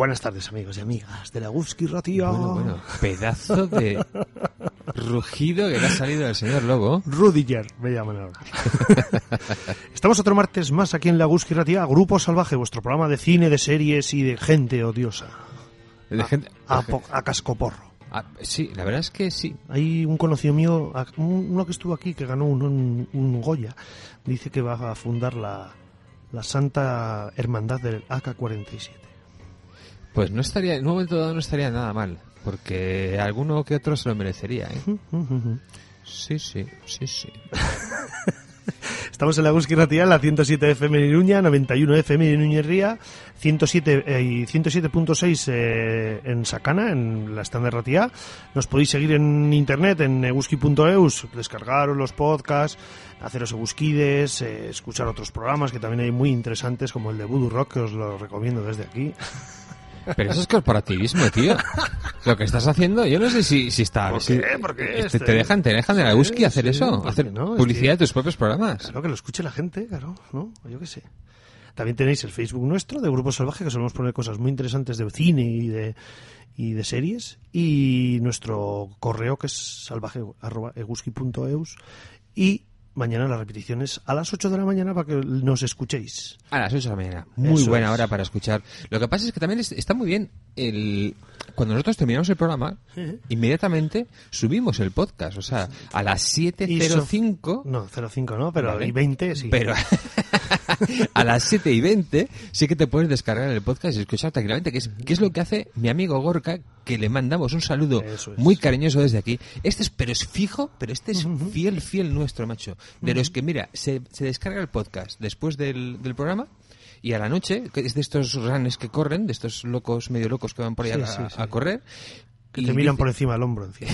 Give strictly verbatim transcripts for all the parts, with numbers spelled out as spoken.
Buenas tardes, amigos y amigas de la Eguzki Ratia. Bueno, bueno, pedazo de rugido que le ha salido del señor Lobo. Rudiger, me llaman ahora. Estamos otro martes más aquí en la Eguzki Ratia, Grupo Salvaje, vuestro programa de cine, de series y de gente odiosa. De gente... A, a, a cascoporro. Ah, sí, la verdad es que sí. Hay un conocido mío, uno que estuvo aquí, que ganó un, un, un Goya, dice que va a fundar la, la Santa Hermandad del A K cuarenta y siete. Pues no estaría, en un momento dado no estaría nada mal, porque alguno que otro se lo merecería, ¿eh? Sí, sí, sí, sí. Estamos en la Eguzki Ratia, en la ciento siete F M en Iruña, noventa y uno F M en Iñerría, ciento siete eh, y ciento siete punto seis eh, en Sacana, en la stand de Ratia. Nos podéis seguir en internet, en eguzki punto eus, descargaros los podcasts, haceros eguzquides, eh, escuchar otros programas que también hay muy interesantes, como el de Voodoo Rock, que os lo recomiendo desde aquí. Pero eso es corporativismo, tío. Lo que estás haciendo, yo no sé si, si está... ¿Por si, qué? ¿Por qué? Te, te dejan, te dejan de la Eguzki hacer sí, eso, ¿por hacer qué no? publicidad Es que, de tus propios programas. Claro, que lo escuche la gente, claro, ¿no? Yo qué sé. También tenéis el Facebook nuestro, de Grupo Salvaje, que solemos poner cosas muy interesantes de cine y de y de series. Y nuestro correo, que es salvaje arroba eguzki punto eus. Y mañana las repeticiones a las ocho de la mañana para que nos escuchéis. A las ocho de la mañana. Muy Eso buena es. hora para escuchar. Lo que pasa es que también es- está muy bien el... Cuando nosotros terminamos el programa, Sí. inmediatamente subimos el podcast. O sea, a las siete cero cinco... No, cero cinco no, pero Vale. y veinte sí. Pero a las siete y veinte sí que te puedes descargar el podcast y escuchar tranquilamente, que es, que es lo que hace mi amigo Gorka, que le mandamos un saludo Eso es. muy cariñoso desde aquí. Este es, pero es fijo, pero este es fiel, fiel nuestro, macho. De los que, mira, se, se descarga el podcast después del, del programa y a la noche, que es de estos runners que corren, de estos locos, medio locos que van por ahí Sí, a, sí, sí. a correr. Que y te miran dice- por encima del hombro encima.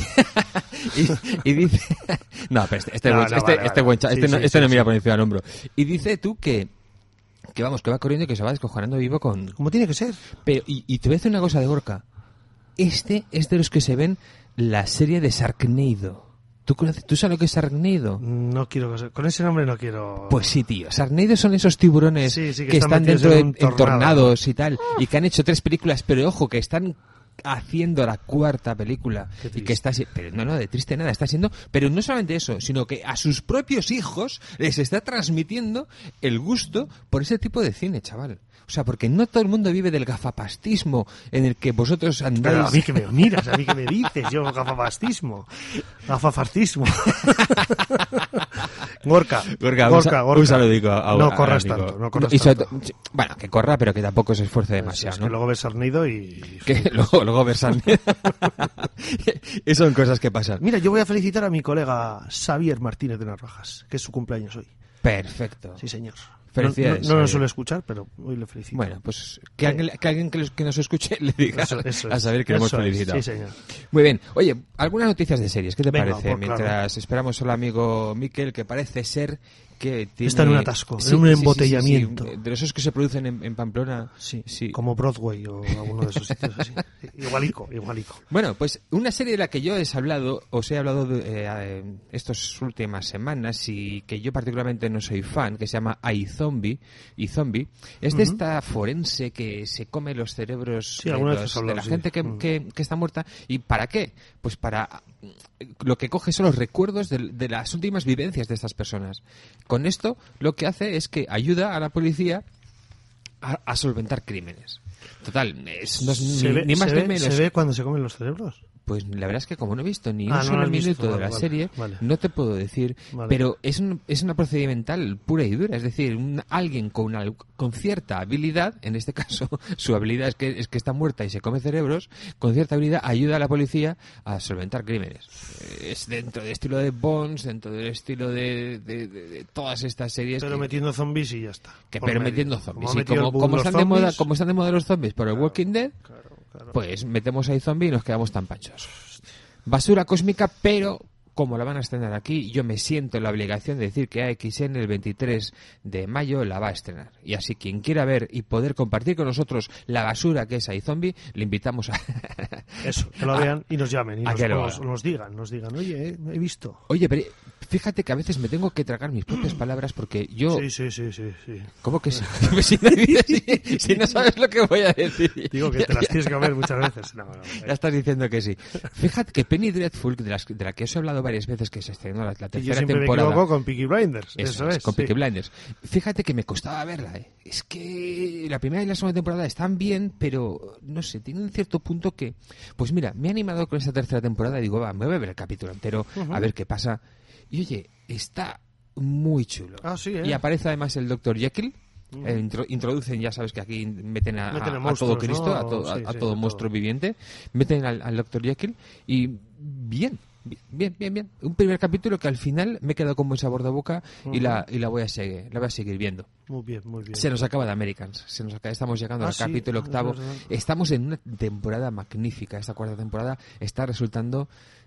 y, y dice no, pero este, este, No, buen, no, este, vale, este vale. buen cha- Sí, este no, sí, este sí, no mira sí. por encima del hombro. Y dice tú que que vamos, que va corriendo y que se va descojonando vivo con... Como tiene que ser. Pero, y, y te voy a decir una cosa de Gorka. Este es de los que se ven la serie de Sharknado. ¿Tú, conoces, ¿Tú sabes lo que es Sharknado? No quiero... Con ese nombre no quiero... Pues sí, tío. Sharknado son esos tiburones Sí, sí, que que están están metidos dentro de en un en tornado. tornados y tal. Y que han hecho tres películas, pero ojo, que están haciendo la cuarta película. Qué Y triste. que está si- pero no, no, de triste nada, está siendo, pero no solamente eso, sino que a sus propios hijos les está transmitiendo el gusto por ese tipo de cine, chaval. O sea, porque no todo el mundo vive del gafapastismo en el que vosotros andáis. Pero a mí que me miras, a mí que me dices, yo gafapastismo, gafafascismo. Gorka, Gorka, un, Gorka, sa- Gorka. un saludico a, No a- corras a Nico. tanto, no corras Y sobre tanto. to- bueno, que corra, pero que tampoco se esfuerce demasiado, Es ¿no? que luego ves Sarnido y... Que luego, luego versan. Y son cosas que pasan. Mira, yo voy a felicitar a mi colega Xavier Martínez de Narvajas, que es su cumpleaños hoy. Perfecto. Sí, señor. Felicidades, No, no, no Xavier. nos suele escuchar, pero hoy le felicito. Bueno, pues que alguien, que, alguien que, los- que nos escuche le diga Eso- eso a es, saber que le hemos eso es, felicitado. sí, señor. Muy bien. Oye, algunas noticias de series, ¿qué te Venga, parece? por claro. Mientras esperamos al amigo Miquel, que parece ser que tiene... Está en un atasco, en un embotellamiento. De esos que se producen en, en Pamplona. Sí, sí. como Broadway o alguno de esos sitios así. Igualico, igualico. Bueno, pues una serie de la que yo he hablado, os he hablado de, eh, eh, estas últimas semanas y que yo particularmente no soy fan, que se llama iZombie, iZombie, es de Ujú. esta forense que se come los cerebros Sí, de, alguna vez los- has hablado, de la sí. gente que, Mm. que- que está muerta. ¿Y para qué? Pues para... Lo que coge son los recuerdos de, de las últimas vivencias de estas personas. Con esto lo que hace es que ayuda a la policía a, a solventar crímenes. Total, es, no es ¿Se, ni, ve, ni más se ni ve- menos. ¿Se ve cuando se comen los cerebros? Pues la verdad es que como no he visto ni Ah, un no solo lo has visto, minuto de vale, la vale, serie, vale. no te puedo decir, Vale. pero es, un- es una procedimental pura y dura, es decir, un- alguien con, una- con cierta habilidad, en este caso su habilidad es que, es que está muerta y se come cerebros, con cierta habilidad ayuda a la policía a solventar crímenes. Eh, Es dentro del estilo de Bonds, dentro del estilo de, de- de- de todas estas series. Pero que- metiendo zombies y ya está. que, Por pero medio. metiendo zombies. Como ha Y metido como, el boom como los están de moda, zombies, como están de moda los zombies por el Walking Dead, claro, claro. pues metemos ahí zombie y nos quedamos tan panchos. Basura cósmica, pero como la van a estrenar aquí, yo me siento en la obligación de decir que A X N el veintitrés de mayo la va a estrenar. Y así quien quiera ver y poder compartir con nosotros la basura que es iZombie, le invitamos a... Eso, que lo vean y nos llamen y a nos, que lo nos- hagan. nos digan, nos digan, oye, eh, he visto. Oye, pero Fíjate que a veces me tengo que tragar mis propias palabras porque yo... Sí, sí, sí, sí. sí. ¿Cómo que sí? si, no, si, si no sabes lo que voy a decir. Digo que te las tienes que ver muchas veces. No, no, no. Ya estás diciendo que sí. Fíjate que Penny Dreadful, de, las, de la que os he hablado varias veces, que se estrenó la, la tercera yo siempre temporada... me equivoco con Peaky Blinders. Eso, eso es, es, con sí. Peaky Blinders. Fíjate que me costaba verla, ¿eh? Es que la primera y la segunda temporada están bien, pero no sé, tiene un cierto punto que... Pues mira, me he animado con esta tercera temporada y digo, va, me voy a ver el capítulo entero, uh-huh. a ver qué pasa. Y oye, está muy chulo. Ah, sí, ¿eh? Y aparece además el doctor Jekyll. Uh-huh. Eh, intro, introducen, ya sabes que aquí meten a, meten a, a, a todo Cristo, ¿no? a, to, a, sí, a sí, todo a monstruo todo. viviente. Meten al, al doctor Jekyll y bien. Bien, bien, bien. Un primer capítulo que al final me he quedado con buen sabor de boca uh-huh. y la y la voy a seguir, la voy a seguir viendo. Muy bien, muy bien. Se nos acaba de Americans, se nos acaba, estamos llegando ah, al sí, capítulo octavo. Estamos en una temporada magnífica. Esta cuarta temporada está resultando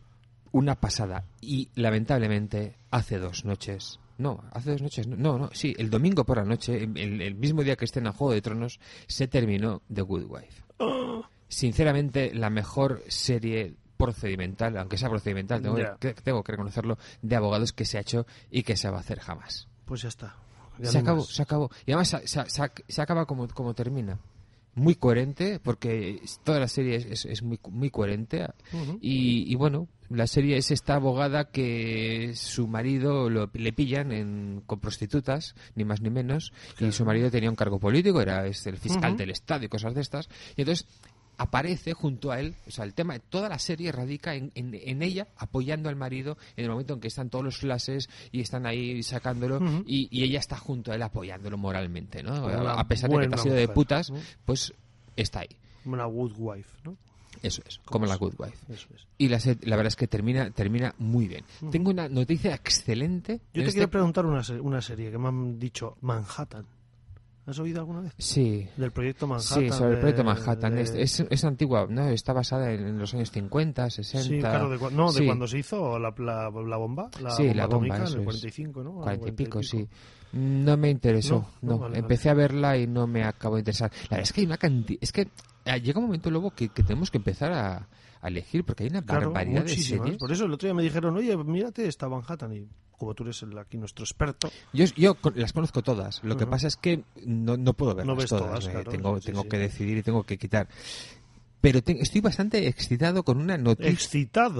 una pasada y lamentablemente hace dos noches. No, hace dos noches, no, no, sí, el domingo por la noche, el, el mismo día que estén en Juego de Tronos, se terminó The Good Wife. Oh. Sinceramente, la mejor serie procedimental, aunque sea procedimental, tengo, yeah. que, tengo que reconocerlo, de abogados que se ha hecho y que se va a hacer jamás. Pues ya está. Ya se no acabó, más. se acabó. Y además se, se, se, se acaba como, como termina. Muy coherente, porque toda la serie es, es, es muy, muy coherente. Uh-huh. Y, y bueno, la serie es esta abogada que su marido lo, le pillan en, con prostitutas, ni más ni menos, claro. Y su marido tenía un cargo político, era es el fiscal uh-huh. del Estado y cosas de estas. Y entonces aparece junto a él, o sea, el tema de toda la serie radica en, en, en ella apoyando al marido en el momento en que están todos los flashes y están ahí sacándolo uh-huh. y, y ella está junto a él apoyándolo moralmente, ¿no? Una a pesar de que te ha sido mujer, de putas, ¿no? Pues está ahí. Una good wife, ¿no? Eso es, como la good wife. Eso es. Y la, la verdad es que termina termina muy bien. Uh-huh. Tengo una noticia excelente. Yo te este... quiero preguntar una, una serie que me han dicho, Manhattan. ¿Has oído alguna vez? Sí. Del proyecto Manhattan. Sí, sobre de, el proyecto Manhattan. De... Es, es, es antigua, ¿no? Está basada en los años cincuenta, sesenta. Sí, claro, de, no, de sí. cuando se hizo la, la, la bomba. La sí, bomba la bomba, atómica, eso en el es. cuarenta y cinco, ¿no? cuarenta y pico, y pico. sí. No me interesó, no. no, no vale, Empecé vale. a verla y no me acabó de interesar. La verdad es que hay una cantidad... Es que llega un momento, luego que, que tenemos que empezar a, a elegir, porque hay una claro, barbaridad de series. Por eso el otro día me dijeron, oye, mírate esta Manhattan, y como tú eres el, aquí nuestro experto... Yo, yo las conozco todas, lo uh-huh. que pasa es que no, no puedo verlas no ves todas, todas eh, claro, tengo, sí, tengo sí. que decidir y tengo que quitar. Pero te, estoy bastante excitado con una noticia. ¿Excitado?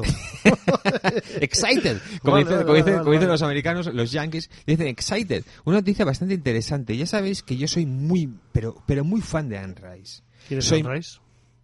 Excited. Como, vale, dicen, vale, como, dicen, vale, como dicen vale. los americanos, los yankees, dicen excited. Una noticia bastante interesante. Ya sabéis que yo soy muy, pero, pero muy fan de Anne Rice. ¿Quién es soy... Anne Rice?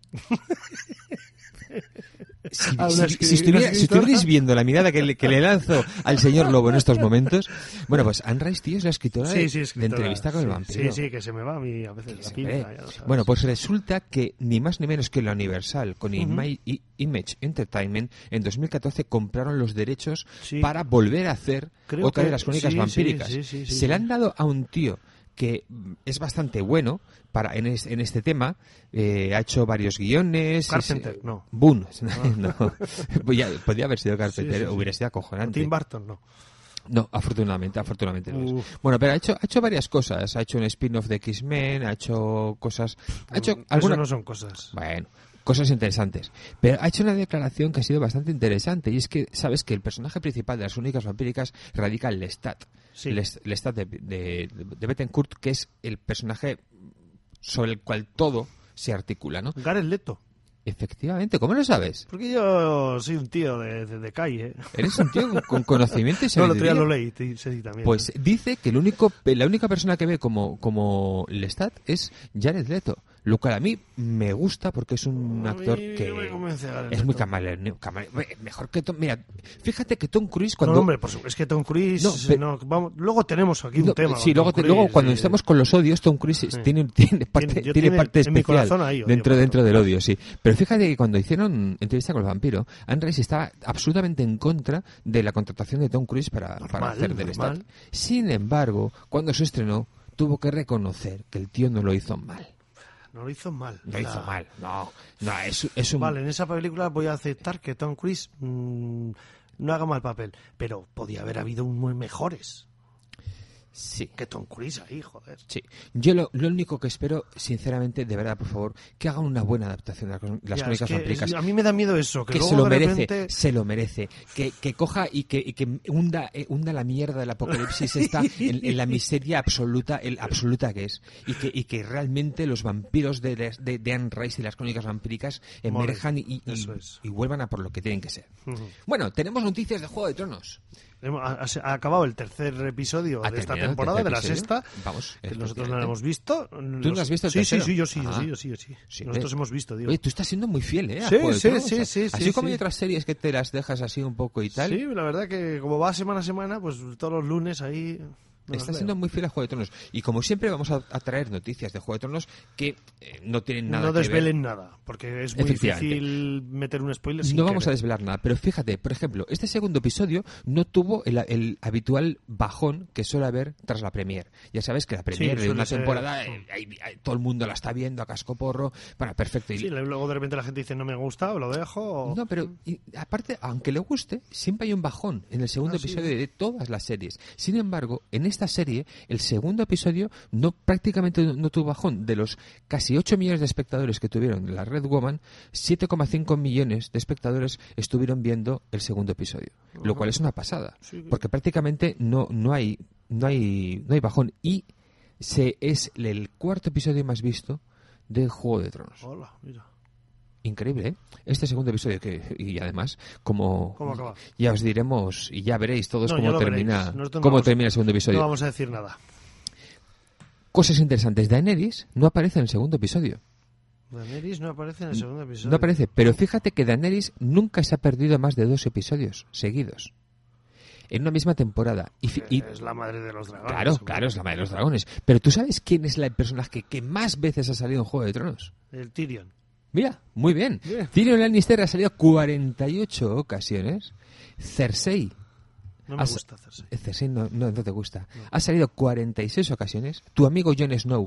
Si, ah, si, si, estuviera, si estuvierais viendo la mirada que le, que le lanzo al señor Lobo en estos momentos, bueno, pues Anne Rice, tío, es la escritora, sí, sí, de, escritora de Entrevista con sí, el vampiro. Sí, sí, que se me va a mí a veces que la se pinza. Ya lo sabes. Bueno, pues resulta que ni más ni menos que la Universal con Uh-huh. Image Entertainment en dos mil catorce compraron los derechos sí. para volver a hacer Creo otra que, de las crónicas sí, vampíricas. Sí, sí, sí, sí, se sí. le han dado a un tío que es bastante bueno para en, es, en este tema, eh, ha hecho varios guiones. Carpenter, es, no. Boone, no. Podría, podría haber sido Carpenter, sí, sí, sí. hubiera sido acojonante. Tim Burton, no. No, afortunadamente, afortunadamente no es. Uf. Bueno, pero ha hecho, ha hecho varias cosas. Ha hecho un spin-off de X-Men, ha hecho cosas... Ha hecho Eso alguna... no son cosas. Bueno, cosas interesantes. Pero ha hecho una declaración que ha sido bastante interesante, y es que, sabes que el personaje principal de las crónicas vampíricas radica en Lestat. Sí. Lestat de, de, de Bettencourt, que es el personaje sobre el cual todo se articula, ¿no? Jared Leto. Efectivamente, ¿cómo lo sabes? Porque yo soy un tío de, de, de calle. Eres un tío con conocimiento y No, el sabiduría. otro día lo leí, te, te, también. Pues ¿eh? dice que el único, la única persona que ve como, como Lestat es Jared Leto. Lo cual a mí me gusta porque es un actor que es muy camaleónico. Mejor que Tom. Mira, fíjate que Tom Cruise cuando. No, hombre, por supuesto, es que Tom Cruise. No, pero... no, vamos, luego tenemos aquí un no, tema. Sí, luego, Cruise, luego cuando sí, estemos sí. con los odios, Tom Cruise sí. tiene, tiene parte, tiene, tiene parte en especial ahí, odio, dentro, claro. dentro del odio, sí. Pero fíjate que cuando hicieron Entrevista con el vampiro, Anne Rice estaba absolutamente en contra de la contratación de Tom Cruise para, normal, para hacer del normal. Lestat. Sin embargo, cuando se estrenó, tuvo que reconocer que el tío no lo hizo mal. No lo hizo mal. No hizo sea, mal, no. no es, es un... Vale, en esa película voy a aceptar que Tom Cruise mmm, no haga mal papel, pero podía haber habido muy mejores. Sí. Que Tom Cruise ahí, joder. Sí. Yo lo, lo único que espero, sinceramente, de verdad, por favor, que hagan una buena adaptación de las, las Ya, crónicas es que vampíricas. es- a mí me da miedo eso, que, Que luego se lo de merece, repente... se lo merece. Que, que coja y que, y que hunda, eh, hunda la mierda del apocalipsis esta en, en la miseria absoluta, el absoluta que es. Y que, y que realmente los vampiros de, de, de Anne Rice y las crónicas vampíricas emerjan y, y, Eso es. y vuelvan a por lo que tienen que ser. Ujú. Bueno, tenemos noticias de Juego de Tronos. Hemos- Ha, ha acabado el tercer episodio Ha de esta terminado el temporada, de tercer la episodio. sexta. Vamos, Que nosotros no efectivamente. la hemos visto. ¿Tú no has visto el Sí, tercero? sí, sí, yo sí, Ah. yo sí, yo sí, yo sí. Sí, Nosotros eh. hemos visto, digo. Oye, tú estás siendo muy fiel, ¿eh? a Sí, Juego de sí, Tronos. sí, sí, Así sí, como sí. hay otras series que te las dejas así un poco y tal. Sí, la verdad que como va semana a semana, pues todos los lunes ahí... me las Está leo. siendo muy fiel a Juego de Tronos. Y como siempre vamos a, a traer noticias de Juego de Tronos que eh, no tienen nada No que desvelen ver. nada, porque es muy Efectivamente. difícil meter un spoiler sin No vamos a querer. desvelar nada, pero fíjate, por ejemplo, este segundo episodio no tuvo el, el habitual bajón que suele haber tras la premier. Ya sabes que la premier de suele una ser- temporada, eh, ahí- ahí todo el mundo la está viendo a cascoporro. Bueno, perfecto. Y- Sí, luego de repente la gente dice no me gusta o lo dejo. o- No, pero y, aparte, aunque le guste, siempre hay un bajón en el segundo Ah, sí. episodio de todas las series. Sin embargo, en esta serie, el segundo episodio no prácticamente no, no tuvo bajón. De los casi ocho millones de espectadores que tuvieron la Red Woman, siete coma cinco millones de espectadores estuvieron viendo el segundo episodio, lo cual es una pasada, Sí. porque prácticamente no no hay no hay no hay bajón y se es el cuarto episodio más visto de Juego de Tronos. Hola, mira. Increíble, ¿eh? Este segundo episodio que y además como ¿Cómo acaba? ya os diremos y ya veréis todos No, ya cómo lo termina veréis. Nosotros no cómo vamos- termina el segundo episodio. No vamos a decir nada. Cosas interesantes. Daenerys no aparece en el segundo episodio. Daenerys no aparece en el segundo episodio. No aparece, pero fíjate que Daenerys nunca se ha perdido más de dos episodios seguidos en una misma temporada. Y, fi- y- Es la madre de los dragones. claro, hombre. claro, es la madre de los dragones. Pero ¿tú sabes quién es la- el personaje que más veces ha salido en Juego de Tronos? El Tyrion. Mira, muy bien. Bien. Tyrion Lannister ha salido cuarenta y ocho ocasiones. Cersei. No me Has- gusta Cersei. eh, Cersei no, no, no te gusta. Ha salido cuarenta y seis ocasiones. Tu amigo Jon Snow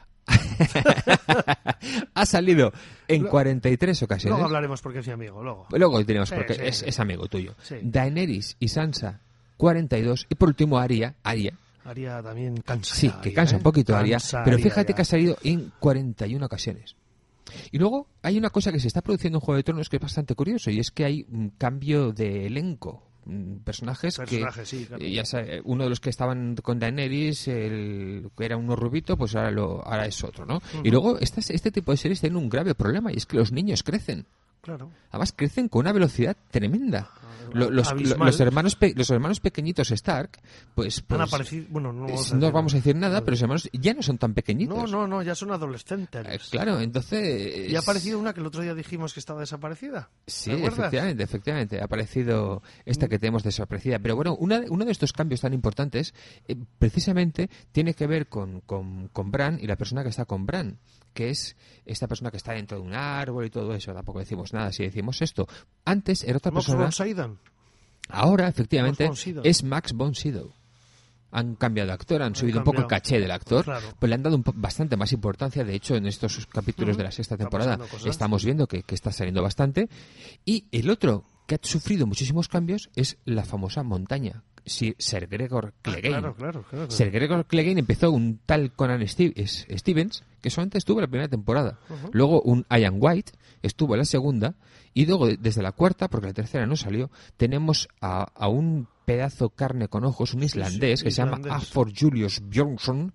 ha salido en cuarenta y tres ocasiones. Luego hablaremos porque es mi amigo, luego. Luego diremos Sí, porque sí, es, sí. es amigo tuyo. Sí. Daenerys y Sansa, cuarenta y dos. Y por último Arya, Arya. Arya también cansa. Sí, ya, que Arya, cansa ¿eh? un poquito Arya. Cansa Pero Arya fíjate ya. que ha salido en cuarenta y una ocasiones. Y luego hay una cosa que se está produciendo en Juego de Tronos que es bastante curioso y es que hay un cambio de elenco. Mm, Personajes, Personajes, que sí, claro. eh, ya sabe, uno de los que estaban con Daenerys, el que era uno rubito, pues ahora lo ahora es otro, ¿no? Y luego estas, este tipo de series tienen un grave problema y es que los niños crecen. Claro. Además crecen con una velocidad tremenda. Lo- los, Abismal. lo- los hermanos pe- los hermanos pequeñitos Stark, pues, pues Han aparecido. Bueno, no eh, vamos a no decir vamos a nada. decir nada, pero los hermanos ya no son tan pequeñitos. No, no, no, ya son adolescentes. Eh, claro, entonces... Y ha aparecido una que el otro día dijimos que estaba desaparecida. Sí, ¿Te acuerdas? efectivamente, efectivamente. Ha aparecido esta que tenemos desaparecida. Pero bueno, una, uno de estos cambios tan importantes eh, precisamente tiene que ver con, con, con Bran y la persona que está con Bran, que es esta persona que está dentro de un árbol y todo eso. Tampoco decimos nada si decimos esto. Antes era otra Mox persona... von Sydow. Ahora, efectivamente, Max von Sydow. es Max von Sydow. Han cambiado de actor, han subido un poco el cambiado. caché del actor, Claro. pues le han dado un po- bastante más importancia. De hecho, en estos capítulos de la sexta Está temporada pasando cosas. estamos viendo que, que está saliendo bastante. Y el otro que ha sufrido muchísimos cambios es la famosa montaña, sí, Ser Gregor Clegane. Ah, claro, claro, claro. Ser Gregor Clegane empezó un tal Conan Steve- es- Stevens, que solamente estuvo en la primera temporada. Luego un Ian White estuvo en la segunda. Y luego, de- desde la cuarta, porque la tercera no salió, tenemos a, a un pedazo carne con ojos, un islandés, sí, que se llama islandés. Afor Julius Bjornsson.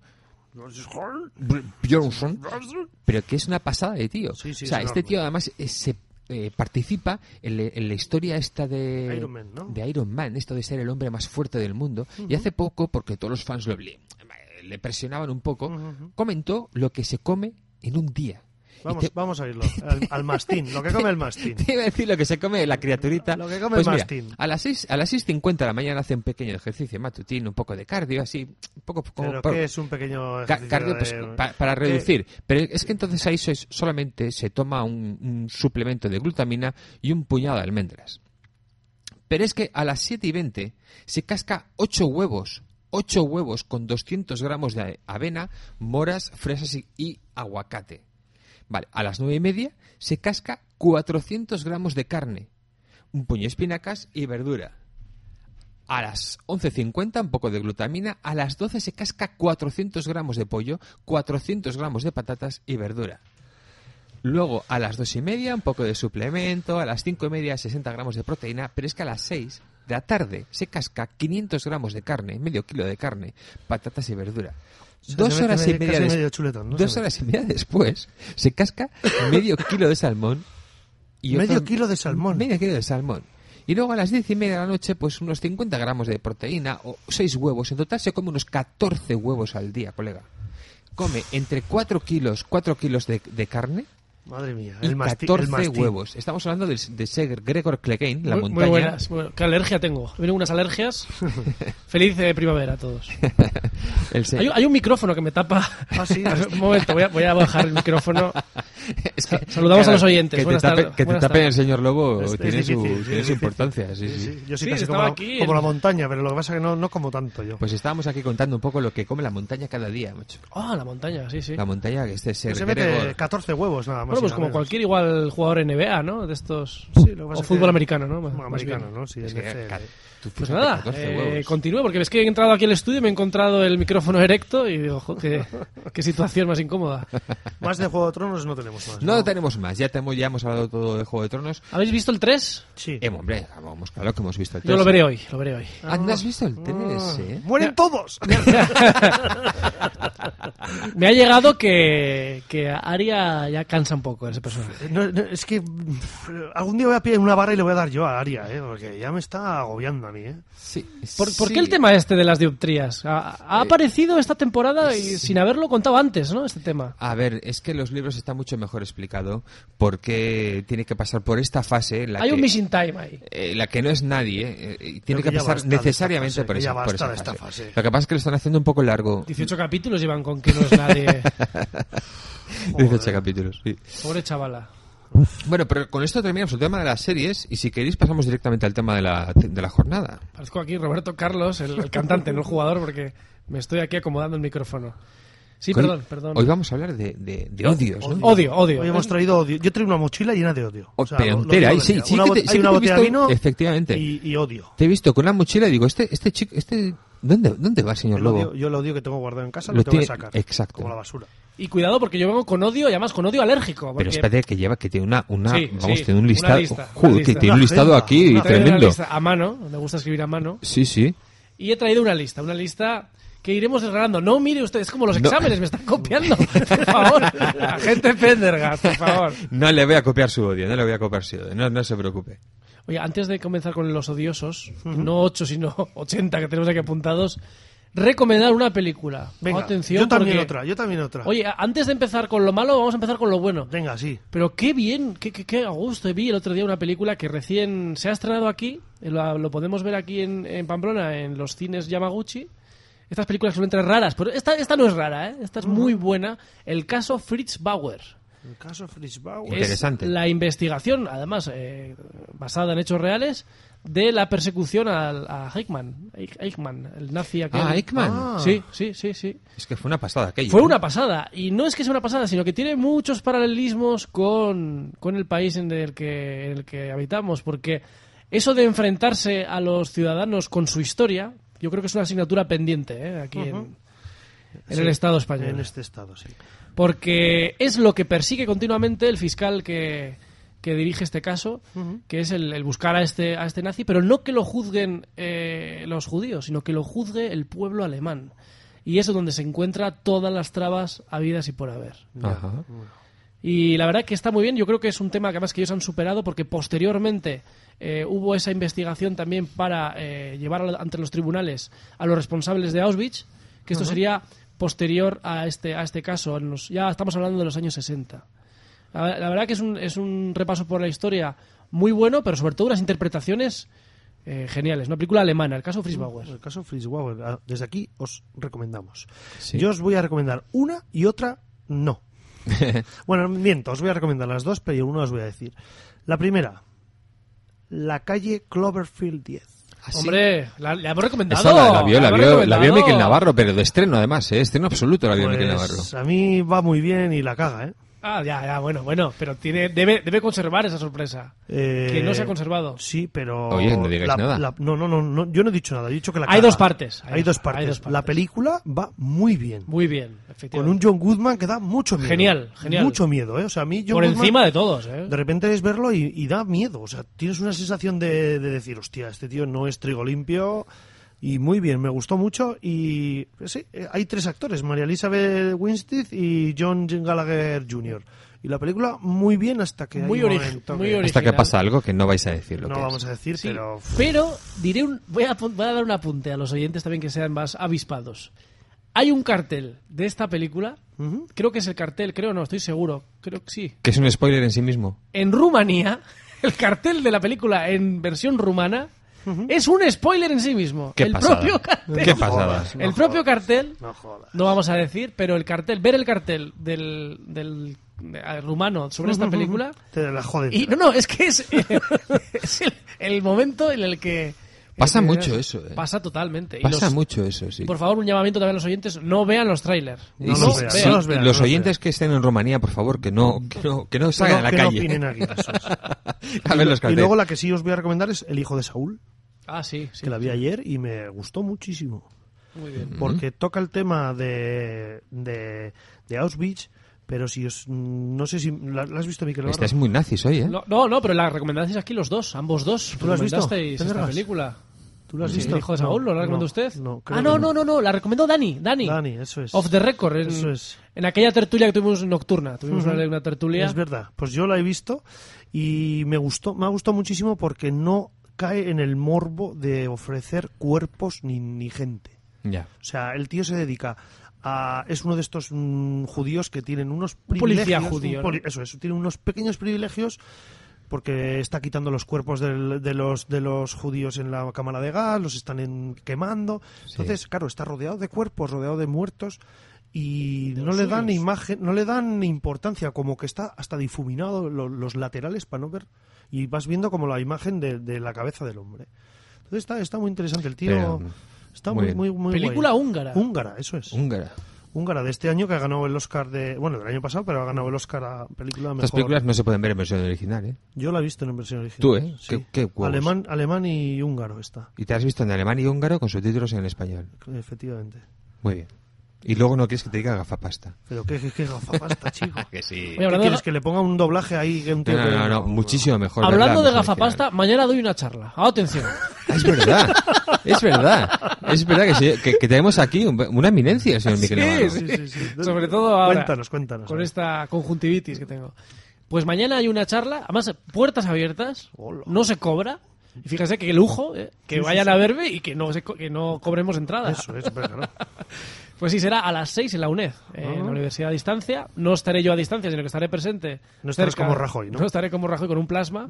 Br- Bjornsson, pero que es una pasada de tío. Sí, sí, o sea, es este enorme. tío además eh, se eh, participa en, le- en la historia esta de Iron Man, ¿no? de Iron Man, esto de ser el hombre más fuerte del mundo. Y hace poco, porque todos los fans lo, le, le presionaban un poco, Ujú. comentó lo que se come en un día. Y Vamos, te- vamos a irlo. Al, al mastín, lo que come el mastín. Te iba a decir lo que se come la criaturita. Lo que come Pues el mira, mastín. a las seis, a las seis cincuenta de la mañana hace un pequeño ejercicio matutino, un poco de cardio, así, un poco como Pero por- ¿qué es un pequeño ca- ejercicio cardio pues, de- pa- para ¿Qué? reducir. Pero es que entonces ahí se- solamente se toma un, un suplemento de glutamina y un puñado de almendras. Pero es que a las siete y veinte se casca ocho huevos. ocho huevos con doscientos gramos de avena, moras, fresas y, y aguacate. Vale, a las nueve y media se casca cuatrocientos gramos de carne, un puño de espinacas y verdura. A las once cincuenta un poco de glutamina. A las doce se casca cuatrocientos gramos de pollo, cuatrocientos gramos de patatas y verdura. Luego a las dos y media un poco de suplemento. A las cinco y media sesenta gramos de proteína. Pero es que a las seis de la tarde se casca quinientos gramos de carne, medio kilo de carne, patatas y verdura. O sea, Dos horas y media des- medio chuletón, ¿no? dos horas y media después se casca medio kilo de salmón y Medio otro- kilo de salmón. medio kilo de salmón y luego a las diez y media de la noche pues unos cincuenta gramos de proteína o seis huevos. En total se come unos catorce huevos al día, colega. Come entre cuatro kilos cuatro kilos de, de carne Madre mía, y el mastín. catorce el mastín. huevos. Estamos hablando de, de Sir Gregor Clegane, la muy, montaña. muy buenas. Bueno, ¿qué alergia tengo? Vienen unas alergias. Feliz eh, primavera a todos. El se- Hay, hay un micrófono que me tapa. Ah, sí. Un momento, voy a, voy a bajar el micrófono. Es que, Saludamos claro, a los oyentes. Que te Buenas tape, tardes. que te Buenas tape el tardes. señor Lobo Es- es tiene, difícil, su, sí, tiene es su difícil. importancia. Sí, sí. Sí, yo soy Sí, casi estaba como, aquí como el- la montaña, pero lo que pasa es que no, no como tanto yo. Pues estábamos aquí contando un poco lo que come la montaña cada día, macho. Ah, la montaña, sí, sí. La montaña que este Sir Pues se mete Gregor. catorce huevos nada más. Bueno, y pues nada como menos. cualquier igual jugador N B A, ¿no? De estos... Sí, lo que pasa o es fútbol que- americano, ¿no? Más- Bueno, más americano, bien. ¿no? Sí, Es N que, F L. ca- tú Pues fíjate, nada, catorce eh, huevos. continúe, porque ves que he entrado aquí al estudio y me he encontrado el micrófono erecto y digo, jo, qué, qué situación más incómoda. Más de Juego de Tronos no tenemos más. No tenemos más, ya, tenemos, ya hemos hablado todo de Juego de Tronos. ¿Habéis visto el tres? Sí. Eh, hombre, vamos, claro que hemos visto el Yo tres. lo veré hoy, lo veré hoy. Ah, ¿no has visto el tres, eh? ¡Mueren todos! Me ha llegado que, que Arya ya cansa un poco ese personaje. No, no, es que pff, algún día voy a pillar una barra y le voy a dar yo a Aria, ¿eh? Porque ya me está agobiando a mí, ¿eh? Sí, ¿Por, por sí. qué el tema este de las dioptrías? Ha, ha aparecido esta temporada y sin haberlo contado antes, ¿no? Este tema. A ver, es que en los libros está mucho mejor explicado porque tiene que pasar por esta fase en la Hay que... un missing time ahí. eh, la que no es nadie, eh, eh, tiene Creo que que ya pasar basta de esta necesariamente fase, por que esa, ya por basta esa de esta fase. fase. Lo que pasa es que lo están haciendo un poco largo. dieciocho capítulos llevan con que no es nadie. dieciocho capítulos, sí. Pobre chavala. Bueno, pero con esto terminamos el tema de las series y si queréis pasamos directamente al tema de la, de la jornada. Parezco aquí Roberto Carlos, el, el cantante, no el jugador, porque me estoy aquí acomodando el micrófono. Sí, Hoy- perdón, perdón. Hoy vamos a hablar de, de, de odios, ¿no? Odio, odio. Hoy hemos traído odio. Yo traigo una mochila llena de odio. Oh, O sea, pero lo- lo entera, digo ahí sí, de verdad. sí Una que bot- te- sí hay que una te he botella de visto, vino efectivamente. y, y odio. Te he visto con una mochila y digo, este este chico, este ¿dónde dónde va, señor El Lobo? odio- yo el odio que tengo guardado en casa Lo lo, tengo tiene- que sacar. exacto. Como la basura. Y cuidado porque yo vengo con odio y además con odio alérgico. Pero porque- espérate que lleva que tiene una una Sí, vamos, sí, tiene un una listado, lista, joder, una que lista. tiene un Una listado agenda, aquí una Traigo una tremendo. lista a mano, me gusta escribir a mano. Sí, sí. Y he traído una lista, una lista que iremos desgranando. No, mire usted, es como los No. exámenes, me están copiando. Por favor, agente Pendergast, por favor. No le voy a copiar su odio, no le voy a copiar su odio, no, no se preocupe. Oye, antes de comenzar con los odiosos, no ocho sino ochenta que tenemos aquí apuntados, recomendar una película. Venga, Atención, yo también porque- otra, yo también otra. Oye, antes de empezar con lo malo, vamos a empezar con lo bueno. Venga, sí. Pero qué bien, qué, qué, qué a gusto. Vi el otro día una película que recién se ha estrenado aquí, eh, lo, lo podemos ver aquí en, en Pamplona, en los cines Yamaguchi. Estas películas son entre raras, pero esta, esta no es rara, ¿eh? Esta es muy buena. El caso Fritz Bauer. El caso Fritz Bauer. Eh, Interesante. Es la investigación, además, eh, basada en hechos reales, de la persecución al- a Eichmann, Eich- Eichmann, el nazi aquel. Ah, Eichmann. Ah. Sí, sí, sí, sí. Es que fue una pasada aquello. Fue ¿eh? una pasada. Y no es que sea una pasada, sino que tiene muchos paralelismos con, con el país en el, que, en el que habitamos. Porque eso de enfrentarse a los ciudadanos con su historia, yo creo que es una asignatura pendiente ¿eh? aquí en, en Sí, el Estado español. En este estado, sí. Porque es lo que persigue continuamente el fiscal que, que dirige este caso, que es el, el buscar a este, a este nazi, pero no que lo juzguen eh, los judíos, sino que lo juzgue el pueblo alemán. Y eso es donde se encuentra todas las trabas habidas y por haber. Ajá. Y la verdad que está muy bien, yo creo que es un tema que además que ellos han superado porque posteriormente eh, hubo esa investigación también para eh, llevar a- ante los tribunales a los responsables de Auschwitz, que esto sería posterior a este, a este caso, en los- ya estamos hablando de los años sesenta. La, la verdad que es un, es un repaso por la historia muy bueno, pero sobre todo unas interpretaciones eh, geniales. Una película alemana, el caso Fritz Bauer. El caso Fritz Bauer. Ah, Desde aquí os recomendamos. Sí. Yo os voy a recomendar una y otra no. Bueno, miento, os voy a recomendar las dos, pero una os voy a decir. La primera, La calle Cloverfield diez. ¿Ah, sí? Hombre, la, la hemos recomendado. Esa la, la vio, la, hemos vio, la recomendado. vio Miquel Navarro, pero de estreno además, ¿eh? Estreno absoluto la vio Miquel Navarro. Pues a mí va muy bien y la caga, ¿eh? Ah, ya, ya, bueno, bueno, pero tiene debe debe conservar esa sorpresa. Eh, que no se ha conservado. Sí, pero... Oye, no digáis la- nada. la- no, no, no, no, yo no he dicho nada, he dicho que la Hay caga. dos partes. Hay, dos partes. hay dos partes. La película va muy bien. Muy bien, Con efectivamente. un John Goodman que da mucho miedo. Genial, genial. Mucho miedo, ¿eh? O sea, a mí John Por Goodman, encima de todos, ¿eh? de repente es verlo y, y da miedo. O sea, tienes una sensación de, de decir, hostia, este tío no es trigo limpio. Y muy bien, me gustó mucho. Y pues sí, eh, hay tres actores, María Elizabeth Winstead y John Gallagher junior Y la película muy bien hasta que Muy hay un origi- momento muy que original. Hasta que pasa algo que no vais a decir lo no que vamos es. a decir, Sí, pero... pero diré un, voy, a, voy a dar un apunte a los oyentes también que sean más avispados. Hay un cartel de esta película, Ujú. creo que es el cartel, creo no, estoy seguro, creo que sí. Que es un spoiler en sí mismo. En Rumanía, el cartel de la película en versión rumana es un spoiler en sí mismo. Qué el pasada. propio cartel, Qué pasada. No el propio jodas. cartel, No jodas. no vamos a decir, pero el cartel, ver el cartel del, del eh, rumano sobre esta película. Te la joden. Y no, no, es que es, es el, el momento en el que... Pasa el que- mucho eso, ¿eh? Pasa totalmente. Y Pasa los- mucho eso, sí. Por favor, un llamamiento también a los oyentes, no vean los trailers. Y No si- los vean, si- no los vean, los no los oyentes que estén en Rumanía, por favor, que no, que no, que no Que salgan no- a la que no calle. opinen aquí, eso es. A ver los Y carteles. luego la que sí os voy a recomendar es El hijo de Saúl, Ah, sí, sí. que la vi ayer y me gustó muchísimo. Muy bien. Porque toca el tema de, de, de Auschwitz, pero si os... No sé si... ¿La, la has visto, Miquel? Estás muy nazis hoy, ¿eh? No, no, no, pero la recomendasteis aquí los dos, ambos dos. ¿Tú lo has visto? Recomendasteis esta Pendergast. película. ¿Tú lo has Sí, visto? ¿El hijo de Saúl? ¿Lo No, recomendó no, usted? no, creo ah, no, que no, no, no, la recomendó Dani. Dani. Dani, eso es. Off the record. En, Eso es. en aquella tertulia que tuvimos nocturna. Tuvimos Ujú. una, una tertulia. Es verdad. Pues yo la he visto y me gustó, me ha gustado muchísimo porque no cae en el morbo de ofrecer cuerpos ni, ni gente. Ya. O sea, el tío se dedica a... Es uno de estos mm, judíos que tienen unos Un policía privilegios... judío, un poli- ¿no? Eso es, tiene unos pequeños privilegios porque está quitando los cuerpos del- de, los, de los judíos en la cámara de gas, los están en- quemando. Entonces, claro, está rodeado de cuerpos, rodeado de muertos y De no los le dan suyos. imagen, no le dan importancia, como que está hasta difuminado lo- los laterales para no ver, y vas viendo como la imagen de, de la cabeza del hombre. Entonces está, está muy interesante el tío. Pero, está muy muy, bien. muy, muy Película guay. húngara. Húngara, eso es. Húngara. Húngara de este año, que ha ganado el Oscar de... Bueno, del año pasado, pero ha ganado el Oscar a película mejor. Estas películas no se pueden ver en versión original, ¿eh? Yo la he visto en versión original. Tú, ¿eh? Sí. Qué- qué huevos. alemán, alemán y húngaro está, Y te has visto en alemán y húngaro con subtítulos en español. efectivamente. Muy bien. Y luego no quieres que te diga gafapasta. Pero qué, qué, qué gafapasta, chico. Que sí. Oye, ¿Qué hablando, quieres, que le ponga un doblaje ahí? Que un tío No, no, que- no, no, muchísimo mejor. hablando de verla mejor gafapasta, original. mañana doy una charla. Atención. Ah, es verdad. Es verdad. Es verdad que, sí, que, que tenemos aquí un- una eminencia, señor Miquel Navarro. sí. Sí, sí, sí. Sobre todo ahora. Cuéntanos, cuéntanos. Con esta conjuntivitis que tengo. Pues mañana hay una charla, además puertas abiertas, Hola. no se cobra. Y fíjese que lujo, ¿eh? que Sí, sí, vayan sí. a verme y que no se co- que no cobremos entrada. Eso es, pero claro. Pues sí, será a las seis en la UNED, eh, en Ah. la Universidad a Distancia. No estaré yo a distancia, sino que estaré presente. No estarás cerca- como Rajoy, ¿no? No estaré como Rajoy con un plasma.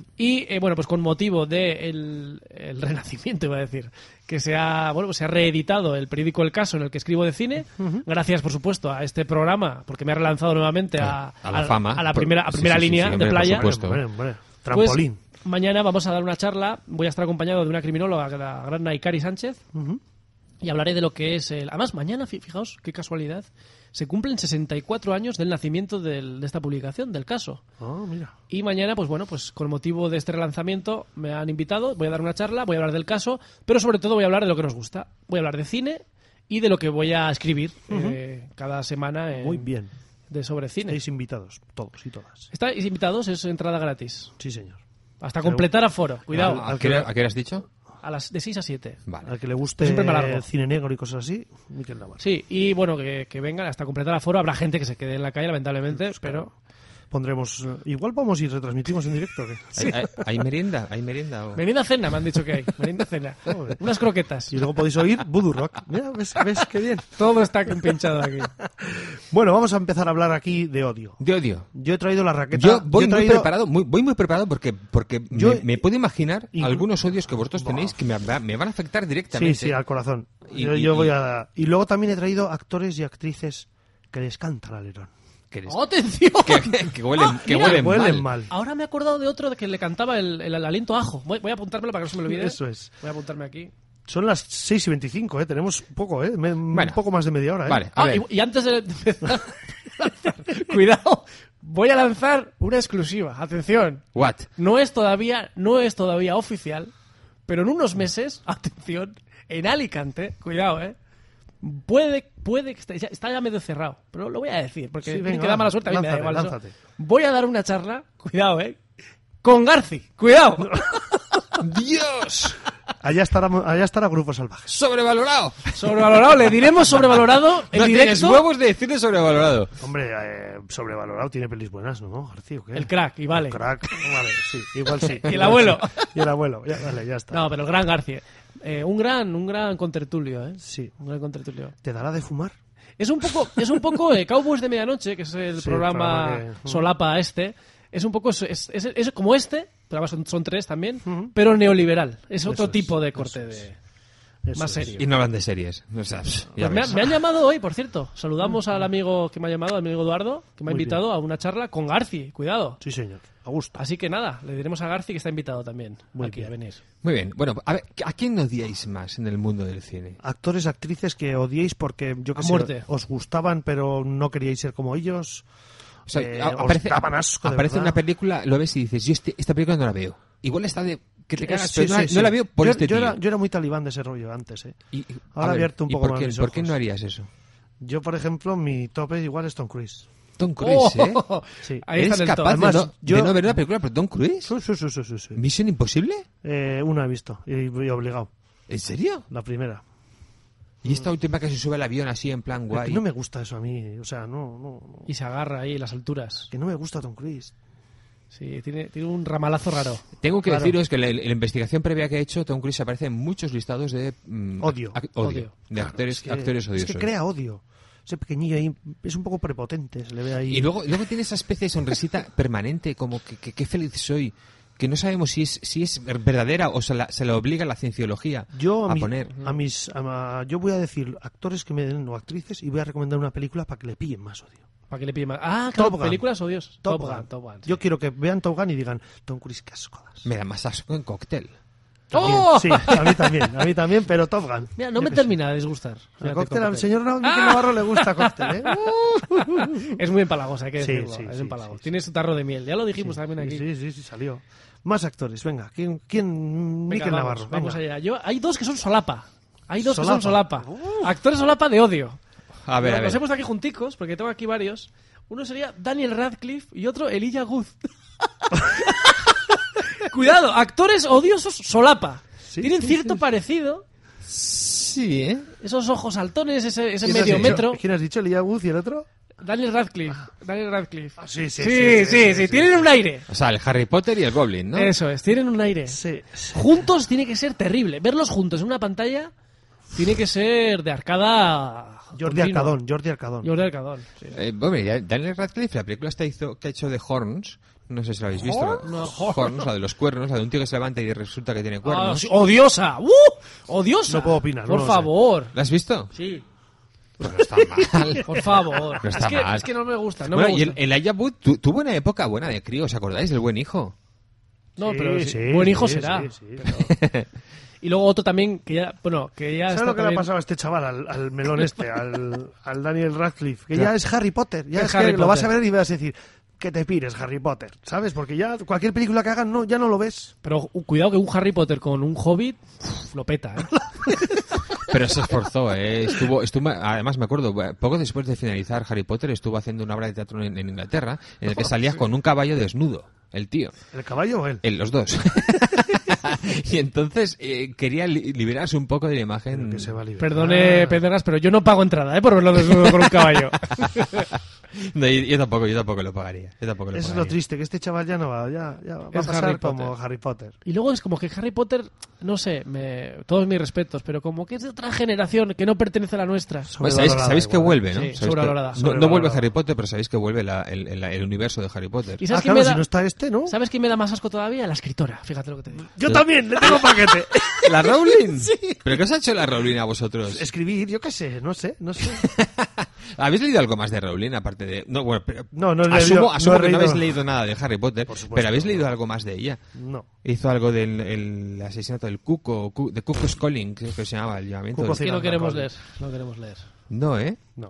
Y eh, bueno, pues con motivo del el renacimiento, iba a decir, que se ha, bueno, pues se ha reeditado el periódico El Caso, en el que escribo de cine. Gracias, por supuesto, a este programa, porque me ha relanzado nuevamente a, A la fama. a la primera, a Sí, primera sí, sí, línea sí, hombre, de por playa. supuesto. Hombre, hombre, Pues, trampolín. mañana vamos a dar una charla. Voy a estar acompañado de una criminóloga, la gran Naikari Sánchez, Ujú. y hablaré de lo que es el... Además, mañana, fi- fijaos, qué casualidad, se cumplen sesenta y cuatro años del nacimiento del- de esta publicación, del caso. Ah, mira. Y mañana, pues bueno, pues con motivo de este relanzamiento me han invitado, voy a dar una charla, voy a hablar del caso, pero sobre todo voy a hablar de lo que nos gusta. Voy a hablar de cine y de lo que voy a escribir eh, cada semana en- Muy bien. de sobre cine. Estáis invitados, todos y todas. Estáis invitados, es entrada gratis. Sí, señor. Hasta completar aforo, cuidado. ¿A qué, hora- a qué hora has dicho? A las de seis a siete. Vale. Al que le guste Siempre me alargo. el cine negro y cosas así, Miquel Navarro. Sí, y bueno, que, que vengan hasta completar aforo. Habrá gente que se quede en la calle, lamentablemente, pero... Pondremos... eh, igual vamos y retransmitimos en directo. ¿qué? ¿Hay, hay- hay merienda? ¿Hay merienda? o- Merienda cena, me han dicho que hay. Merienda cena. Joder. Unas croquetas. Y luego podéis oír Voodoo Rock. Mira, ¿ves, ves qué bien? Todo está pinchado aquí. Bueno, vamos a empezar a hablar aquí de odio. De odio. Yo he traído la raqueta... Yo voy he muy traído- preparado, muy, voy muy preparado porque, porque Yo- me, me puedo imaginar Inclu- algunos odios que vosotros tenéis que me, va- me van a afectar Sí, directamente. sí, al corazón. Y- yo y- yo voy y- a... Y luego también he traído actores y actrices que les canta el alerón. Que, eres- ¡Atención! que, que huelen, Ah, que mira, huelen, Huelen mal. mal. Ahora me he acordado de otro de que le cantaba el, el, el aliento a ajo. Voy, voy a apuntármelo para que no se me olvide. Eso es. Voy a apuntarme aquí. Son las seis y veinticinco, ¿eh? Tenemos poco, ¿eh? Me- Bueno. un poco más de media hora, ¿eh? Vale, a Ah, ver. y, y antes de empezar, Cuidado, voy a lanzar una exclusiva. Atención. What? No es todavía, no es todavía oficial, pero en unos meses, atención, en Alicante, cuidado, eh. Puede, puede que esté, ya, está ya medio cerrado, pero lo voy a decir porque Sí, sí, venga, que da mala suerte a mí lánzate, me da igual eso. lánzate. Voy a dar una charla, cuidado, eh, con Garci, cuidado. ¡Dios! Allá estará, allá estará Grupo Salvajes. ¡Sobrevalorado! Sobrevalorado, le diremos sobrevalorado en No tienes directo. huevos de decirle sobrevalorado. Hombre, eh, sobrevalorado, tiene pelis buenas, ¿no, García? ¿O qué? El crack, y vale. El crack, vale, sí, igual sí. Y el abuelo. Y el abuelo, ya, vale, ya está. No, pero el gran Garci. Eh, un gran, un gran contertulio, eh. Sí. Un gran contertulio. ¿Te dará de fumar? Es un poco, es un poco eh, Cowboys de Medianoche, que es el Sí, programa programa que- solapa este. Es un poco, es, es, es- es como este, pero además son, son tres también, Ujú. pero neoliberal. Es otro Eso es, tipo de eso corte es. de Eso más es. serio. Y no hablan de series. O sea, ya Pues me, ves. ha- me han llamado hoy, por cierto. Saludamos al amigo que me ha llamado, al amigo Eduardo, que me ha Muy invitado a una charla con Garci. Cuidado. Sí, señor. A gusto. Así que nada, le diremos a Garci que está invitado también Muy aquí bien. a venir. Muy bien. Bueno, a ver, ¿a quién odiáis más en el mundo del cine? Actores, actrices que odiéis porque, yo que A sé, muerte. os gustaban pero no queríais ser como ellos. O sea, Eh, a- os aparece, daban asco, de aparece verdad. una película, lo ves y dices, yo este- esta película no la veo. Igual está de que te cagas, Sí, pero no, sí, la- sí. no la veo por yo, este yo tío. Era, yo era muy talibán de ese rollo antes, ¿eh? Y- y- Ahora a ver, abierto un ¿y poco por más qué, mis ¿por qué ojos. no harías eso? Yo, por ejemplo, mi tope igual es Tom Cruise. Tom Cruise, ¿eh? Oh, Sí. ahí ¿Eres está en el top. capaz de, Además, no, yo- de no ver una película por Tom Cruise? Sí, sí, sí, sí, sí, sí. ¿Misión Imposible? Eh, una he visto y, y obligado. ¿En serio? La primera. Y esta última que se sube al avión así en plan Es guay. que no me gusta eso a mí. O sea, no, no, no. Y se agarra ahí en las alturas. Que no me gusta Tom Cruise. Sí, tiene, tiene un ramalazo raro. Tengo que Claro. deciros que la, la investigación previa que he hecho, Tom Cruise aparece en muchos listados de mm, Odio. ac- odio, Odio. de actores, Es que, actores odiosos. es que crea odio. Ese pequeñillo ahí es un poco prepotente, se le ve ahí. Y luego, luego tiene esa especie de sonrisita permanente, como que, que, que feliz soy, que no sabemos si es si es verdadera o se la, se la obliga la cienciología Yo a, a mi- poner. a mis a- yo voy a decir actores que me den o actrices y voy a recomendar una película para que le pillen más odio. ¿Para qué le pide más? Ah, claro, Top Gun. películas odiosas. Top, Top Gun. Gun, Top Gun, sí. Yo quiero que vean Top Gun y digan Tom Cruise, qué asco das". Me da más asco en Cóctel. También, ¡Oh! sí, a mí también, a mí también, pero Top Gun. Mira, no Yo me qué termina de disgustar. sé. El Fíjate, cóctel con al señor Ra- Miguel ¡Ah! Navarro le gusta cóctel, ¿eh? Es muy empalagosa, hay que Sí, decirlo. sí, es sí, empalagoso. sí, Tiene su tarro de miel. Ya lo dijimos también aquí. Sí, sí, sí, salió. Más actores, venga. ¿Quién? quién? Venga, Miquel vamos, Navarro. vamos venga. allá. Yo, hay dos que son solapa. Hay dos Solapa. que son solapa. Uh. Actores solapa de odio. A ver, Los a ver. Los he puesto aquí junticos, porque tengo aquí varios. Uno sería Daniel Radcliffe y otro Elijah Wood. Cuidado, actores odiosos solapa. Sí, Tienen sí, cierto sí. parecido. Sí, ¿eh? Esos ojos saltones, ese, ese ¿Quién has medio dicho? metro. ¿Quién has dicho? ¿Elijah Wood y el otro? Daniel Radcliffe. Daniel Radcliffe. sí, sí, Sí, sí, sí, tienen un aire. O sea, el Harry Potter y el Goblin, ¿no? Eso es, tienen un aire. Sí, sí. Juntos tiene que ser terrible. Verlos juntos en una pantalla tiene que ser de arcada. Jordi continua. Arcadón, Jordi Arcadón. Jordi Arcadón. Sí. Eh, hombre, ya Daniel Radcliffe, la película esta hizo, que ha hecho de Horns, no sé si la habéis visto. ¿Horns? No, Horns, la de los cuernos, la de un tío que se levanta y resulta que tiene Ah, cuernos. sí, odiosa. ¡Uh! Odiosa. No puedo opinar, Por no lo sé. favor. ¿La has visto? Sí. Pues no está mal. Por favor. No está es, que, mal. es que no me gusta. No bueno, me y el, gusta. el Elijah Wood tu- tuvo una época buena de crío, ¿os acordáis? Del Buen Hijo. No, Sí, pero sí, sí, buen hijo sí, será. sí, sí. Y luego otro también que ya, bueno, que ya ¿Sabes está lo que le también- ha pasado a este chaval, al, al melón este, al, al Daniel Radcliffe? Que ya es Harry Potter. Ya Es es Harry que lo vas a Potter. ver y vas a decir que te pires, Harry Potter. ¿Sabes? Porque ya cualquier película que hagan no, ya no lo ves. Pero uh, cuidado que un Harry Potter con un Hobbit uf, lo peta, ¿eh? Pero se esforzó, ¿eh? Estuvo, estuvo, además me acuerdo, poco después de finalizar Harry Potter, estuvo haciendo una obra de teatro en, en Inglaterra, en el que salía con un caballo desnudo, el tío. ¿El caballo o él? En los dos. Y entonces eh, quería li- liberarse un poco de la imagen. Que se va a liberar. Perdone, Pedras, pero yo no pago entrada, ¿eh? Por verlo desnudo con un caballo. No, yo, yo tampoco, yo tampoco lo pagaría. Yo tampoco lo Eso es pagaría. lo triste, que este chaval ya no va, ya, ya va a Es pasar Harry como Potter. Harry Potter. Y luego es como que Harry Potter, no sé, me, todos mis respetos, pero como que es de otra generación que no pertenece a la nuestra. Pues sabéis, Sobrevalorada sabéis que igual. vuelve, ¿no? Sí, Sabéis que- sobrevalorada. no, no vuelve Sobrevalorada. Harry Potter, pero sabéis que vuelve la- el, el- el universo de Harry Potter. ¿Y Ah, sabes quién claro, me da, si no está este, ¿no? ¿sabes quién me da más asco todavía? La escritora, fíjate lo que te digo. Yo también, le tengo paquete. ¿La Rowling? ¿Pero qué os ha hecho la Rowling a vosotros? Escribir, yo qué sé, no sé, no sé. ¿Habéis leído algo más de Rowling aparte de...? No, bueno, pero... No, no he asumo, leído- asumo no he que no leído- habéis leído nada de Harry Potter, Por supuesto. pero ¿habéis leído algo más de ella? No. Hizo algo del el asesinato del Cuco, Cu- de Cuckoo's Calling, creo que se llamaba el llamamiento. Cuco del- Que no Ciranda, queremos Colin. leer, no queremos leer. No, ¿eh? No.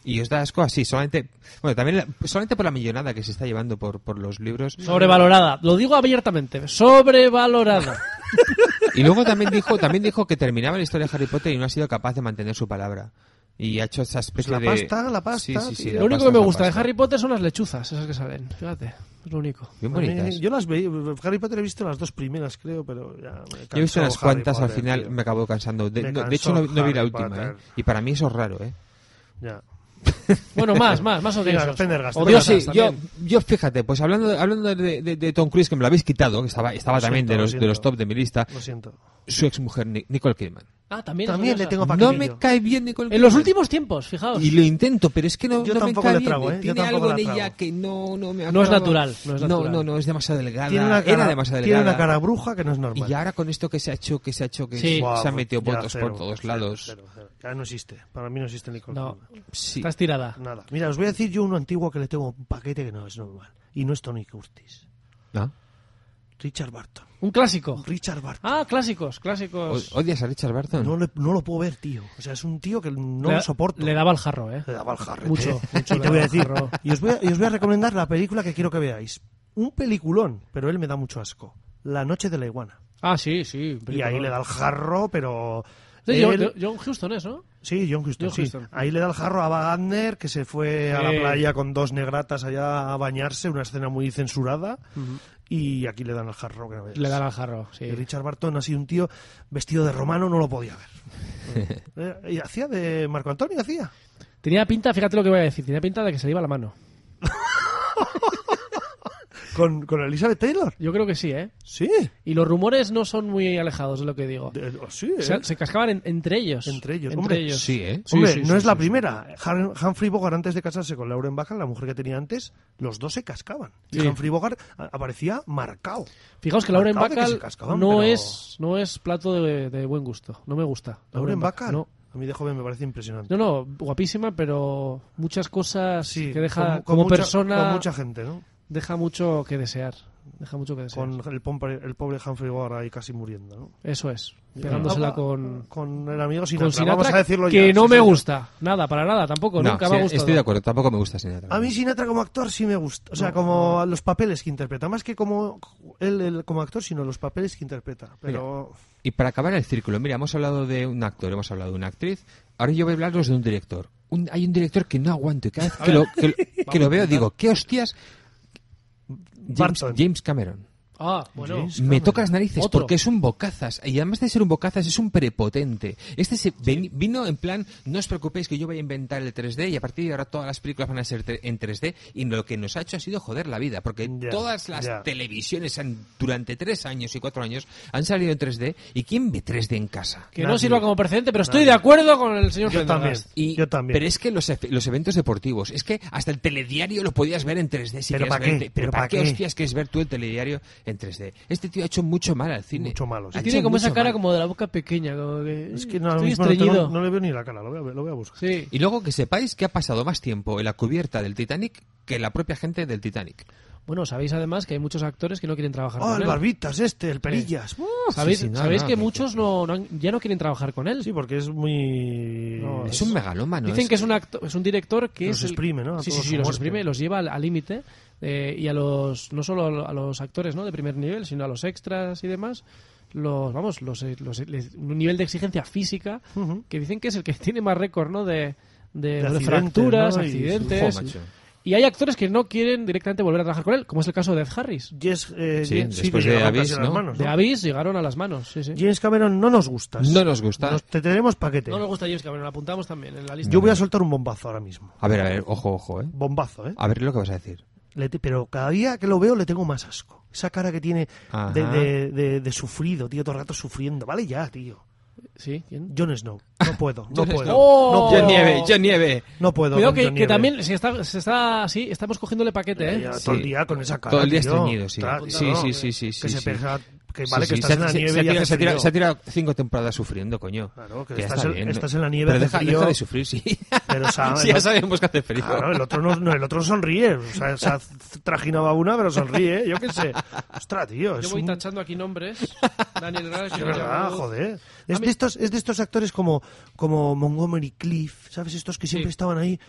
Y os da asco así, solamente, bueno, también la- solamente por la millonada que se está llevando por, por los libros. Sobrevalorada. Lo digo abiertamente. Sobrevalorada. Y luego también dijo, también dijo que terminaba la historia de Harry Potter y no ha sido capaz de mantener su palabra. Y ha hecho esa especie la de... pasta, la pasta, Sí, sí, sí, tío. la Lo único pasta que me es la gusta de pasta. Harry Potter son las lechuzas, esas que salen. Fíjate, es lo único. Bien A mí- bonitas. yo las veía, Harry Potter he visto las dos primeras, creo, pero ya me Yo he visto cansó unas Harry cuantas, al Potter, final tío. me acabo cansando. De, Me no, de hecho, cansó no, no vi la Harry última, Potter. ¿eh? Y para mí eso es raro, ¿eh? Ya. Bueno, más, más, más Venga, odiosos. Pendergast, Yo Odiosas sí, yo, también. yo fíjate, pues hablando de, hablando de, de, de Tom Cruise, que me lo habéis quitado, que estaba, estaba Lo también siento, de lo los, de siento. los top de mi lista, Lo siento. su exmujer Ni- Nicole Kidman. Ah, también. es También le odiosa. tengo No paquetillo. me cae bien Nicole Kidman. En los últimos tiempos, fijaos. Y lo intento, pero es que no, Yo no me tampoco cae le bien. trago, ¿eh? Yo Tiene tampoco algo en la ella trago. que no, no me No es acaba- natural, no es natural. No, no, es demasiado delgada. Tiene una Era cara, demasiado tiene delgada. una cara bruja que no es normal. Y ahora con esto que se ha hecho, que se ha hecho, que Sí. se Buah, ha metido ya, votos cero, por todos cero, lados. cero, cero. Ya no existe. Para mí no existe Nicole No, Kidman. Sí. estás tirada. Nada. Mira, os voy a decir yo uno antiguo que le tengo un paquete que no es normal. Y no es Tony Curtis. ¿No? Richard Barton. Un clásico. Richard Barton. Ah, clásicos, clásicos. O- ¿Odias a Richard Barton? No, le- no lo puedo ver, tío. O sea, es un tío que no le, lo soporto. Le daba el jarro, ¿eh? Le daba el jarrete. Mucho, mucho Y le te voy a daba el decir. jarro. Y os voy a, y os voy a recomendar la película que quiero que veáis. Un peliculón, pero él me da mucho asco. La noche de la iguana. Ah, sí, sí. Y ahí le da el jarro, pero... De él- John, John Huston, ¿eso? Sí, John Huston, John sí. Huston. Ahí le da el jarro a Ava Gardner, que se fue a la Sí. playa con dos negratas allá a bañarse, una escena muy censurada, y aquí le dan el jarro. Que no veas. Le dan el jarro, sí. Y Richard Barton ha sido un tío vestido de romano, no lo podía ver. Eh, y hacía de Marco Antonio, hacía. Tenía pinta, fíjate lo que voy a decir, tenía pinta de que se le iba la mano. Con, con Elizabeth Taylor. Yo creo que sí, ¿eh? Sí. Y los rumores no son muy alejados de lo que digo. De- sí, ¿eh? Se, se cascaban en- entre ellos. Entre ellos, Entre hombre. ellos. Sí, ¿eh? Hombre, sí, no sí, es la sí, primera. Han- Humphrey Bogart, antes de casarse con Lauren Bacall, la mujer que tenía antes, los dos se cascaban. Y Sí. Humphrey Bogart a- aparecía marcado. Fijaos que Lauren Marcado de que Bacall se cascaban, no, pero- es, no es plato de, de buen gusto. No me gusta. Lauren Bacall. No. A mí de joven me parece impresionante. no, no, guapísima, pero muchas cosas Sí, que deja con- con como mucha- persona Con mucha gente, ¿no? deja mucho que desear. Deja mucho que desear. Con el pobre, el pobre Humphrey Bogart ahí casi muriendo, ¿no? Eso es. Pegándosela Ah, con, Con el amigo Sinatra. con Sinatra, Vamos a decirlo que ya, no sí, me señor. gusta. Nada, para nada, tampoco. No, nunca sí, me ha gustado. estoy de acuerdo, tampoco me gusta Sinatra. A mí Sinatra como actor sí me gusta. O sea, como los papeles que interpreta. Más que como él, él como actor, sino los papeles que interpreta. Pero... Y para acabar el círculo, mira, hemos hablado de un actor, hemos hablado de una actriz, ahora yo voy a hablaros de un director. Un- hay un director que no aguanto y cada vez que lo, que, lo- que lo veo digo, ¿qué hostias? James, Barton. James Cameron. Ah, bueno. James Me toca las narices Otro. porque es un bocazas y además de ser un bocazas es un prepotente. Este se ven- vino en plan, no os preocupéis que yo voy a inventar el tres D y a partir de ahora todas las películas van a ser tre- en tres D y lo que nos ha hecho ha sido joder la vida porque Ya, todas las ya. televisiones han- durante tres años y cuatro años han salido en tres D y ¿quién ve tres D en casa? Que Nadie. no sirva como precedente, pero estoy Nadie. de acuerdo con el señor Yo también. Pendergast. Y, Yo también. Pero es que los, efe- los eventos deportivos, es que hasta el telediario lo podías ver en tres D. Si ¿Pero querías pa' qué? verte. Pero ¿Pero ¿para pa' qué qué? hostias quieres ver tú el telediario en tres D? Este tío ha hecho mucho mal al cine. Mucho malo, sí. Ha Tiene hecho como esa mucho cara mal. como de la boca pequeña, como que Es que no, ahora estoy mismo no, estreñido. tengo- no le veo ni la cara, lo voy a, ver- lo voy a buscar. Sí. Y luego que sepáis que ha pasado más tiempo en la cubierta del Titanic que la propia gente del Titanic. Bueno, sabéis además que hay muchos actores que no quieren trabajar Oh, con el él. Barbitas este, el Perillas. Uh, ¿Sabéis, Sí, sí, no, sabéis no, que que- muchos no, no han- ya no quieren trabajar con él? Sí, porque es muy... No, Es un megalómano. Dicen es- que es un acto, es un director que Los es el- exprime, ¿no? A Sí, sí, todos sí, a los muerte. exprime, los lleva al al límite eh, y a los no solo a los actores, ¿no? De primer nivel, sino a los extras y demás. Los vamos, los, los- les- un nivel de exigencia física Ujú. que dicen que es el que tiene más récord, ¿no? De, de, de accidentes, fracturas, ¿no? Y- accidentes. Jo, macho. Y hay actores que no quieren directamente volver a trabajar con él, como es el caso de Ed Harris. Yes, eh, Sí, Yes- después que de llegaron Abyss, casi a las ¿no? manos, De Abyss llegaron a las manos, sí, sí. James Cameron no nos gustas. No nos gusta. Nos- te tenemos paquete. No nos gusta James Cameron, lo apuntamos también en la lista. Yo voy a soltar un bombazo ahora mismo. A ver, a ver, ojo, ojo, ¿eh? Bombazo, ¿eh? A ver lo que vas a decir. Le te- pero cada día que lo veo le tengo más asco. Esa cara que tiene Ajá. de, de, de- de sufrido, tío, todo el rato sufriendo. Vale ya, tío. Sí, ¿quién? Jon Snow. No puedo, no Jon puedo. Snow. ¡Oh! No John puedo. Nieve, John Nieve. No puedo. Cuidado con que, John que Nieve. también se está, se está, sí, estamos cogiéndole paquete, ¿eh? Ya, Sí. todo el día con esa cara. Todo el día tío. estreñido, sí. Ostras, Sí, tío, sí, que- sí, sí, Que sí, se sí. pega. Que Sí, vale, sí, que estás se, en la se- nieve se ha y tirado- hace se ha tirado- frío. se ha tirado cinco temporadas sufriendo, coño. Claro, que ya estás está en- bien. estás en la nieve, Pero hace deja, frío. deja de sufrir, sí. Pero, o sea, sí, el ya otro- sabemos que hace frío. Claro, el otro no, no, el otro sonríe. O sea, se ha trajinado a una, pero sonríe, ¿eh? Yo qué sé. Ostras, tío. Yo Es voy un... tachando aquí nombres. Daniel Radcliffe, De verdad, Elijah Wood. joder. Es A mí- de, estos, es de estos actores como, como Montgomery Clift, ¿sabes? Estos que siempre Sí. estaban ahí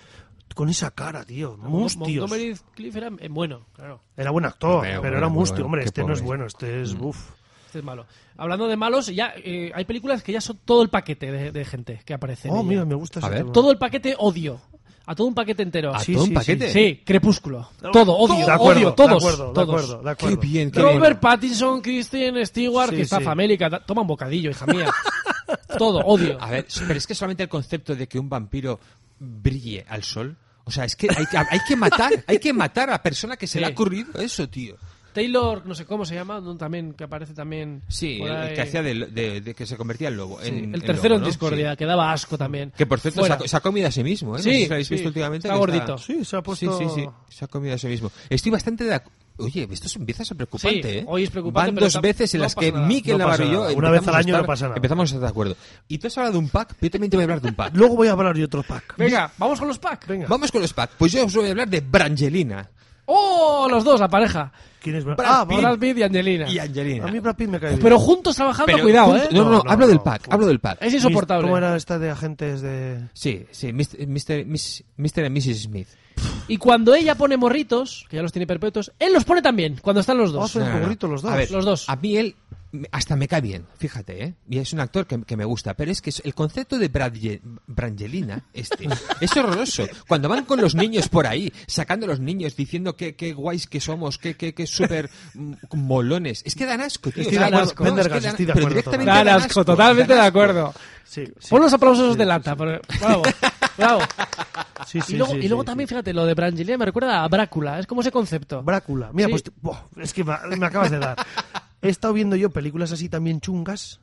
con esa cara, tío. Mustios. Montgomery Clift era eh, bueno, claro. Era buen actor, Pero, pero, bueno, era muy mustio. bueno. Hombre, Qué este no pobre. es bueno, este es... Mm. Uf. Este es malo. Hablando de malos, ya eh, hay películas que ya son todo el paquete de, de gente que aparece. en Oh, ella. mira, me gusta A ese ver. tema. Todo el paquete odio. A todo un paquete entero. ¿A Sí, todo un sí, paquete? Sí, Crepúsculo. Todo, odio, De acuerdo, odio, todos. de acuerdo, de todos. acuerdo, de acuerdo. Qué bien, qué Robert bien. Pattinson, Kristen Stewart, Sí, que está sí. famélica. da- Toma un bocadillo, hija mía. Todo, odio. A ver, pero es que solamente el concepto de que un vampiro brille al sol. O sea, es que hay, que- hay que matar, hay que matar a la persona que se Sí. le ha ocurrido eso, tío. Taylor, no sé cómo se llama, ¿no? También, que aparece también. Sí, por el, ahí. que hacía de, de- de que se convertía en lobo. Sí, en- el en tercero lobo, en ¿no? discordia, Sí. que daba asco también. Que por cierto se Fuera. ha, se ha comido a sí mismo, ¿eh? Sí, no sé si lo habéis sí, visto últimamente. está que gordito. Sí, se ha puesto... Sí, sí, sí, se ha comido a sí mismo. Estoy bastante de acuerdo. Oye, esto se empieza a ser preocupante, Sí, ¿eh? hoy es preocupante, Van pero dos tam- veces en no las pasa que nada. Mikel No pasa Navarro y yo nada. Una vez empezamos al a año no estar- pasa nada. empezamos a estar de acuerdo. Y tú has hablado de un pack, yo también te voy a hablar de un pack. Luego voy a hablar de otro pack. Venga, vamos con los packs. Venga. Vamos con los packs. Pues yo os voy a hablar de Brangelina. ¡Oh! Los dos, la pareja. ¿Quién es Brad? Brad Ah, Pitt. Brad Pitt y Angelina. Y Angelina. A mí Brad Pitt me cae bien. Pero juntos trabajando, Pero cuidado, juntos- ¿eh? No, no, no, No, no, hablo no. del pack, hablo del pack. Es insoportable. ¿Cómo era esta de agentes de...? Sí, sí, mister mister Miss- mister y missus Smith. Y cuando ella pone morritos, que ya los tiene perpetuos, él los pone también, cuando están los dos. Hacen No, no, no. burritos los dos. A ver, Los dos. A mí él me- hasta me cae bien, fíjate, ¿eh? Y es un actor que, que me gusta, pero es que es- el concepto de Bradge- Brangelina, este, es horroroso. Cuando van con los niños por ahí, sacando a los niños, diciendo que, que guays que somos, que, que, que súper mm, molones, es que dan asco, tío. Estoy O de sea, acuerdo, no, es que Pendergast, dan- estoy de pero acuerdo directamente Dan dan asco, totalmente dan de asco. acuerdo. Sí, sí. Pon los aplausos Sí, de sí, lata. sí. pero- Bravo, bravo. Sí, sí, y luego, sí, y luego sí, también, sí. fíjate, lo de Brangelina me recuerda a Brácula. Es como ese concepto. Brácula. Mira, Sí. pues... buah, es que me, me acabas de dar. He estado viendo yo películas así también chungas.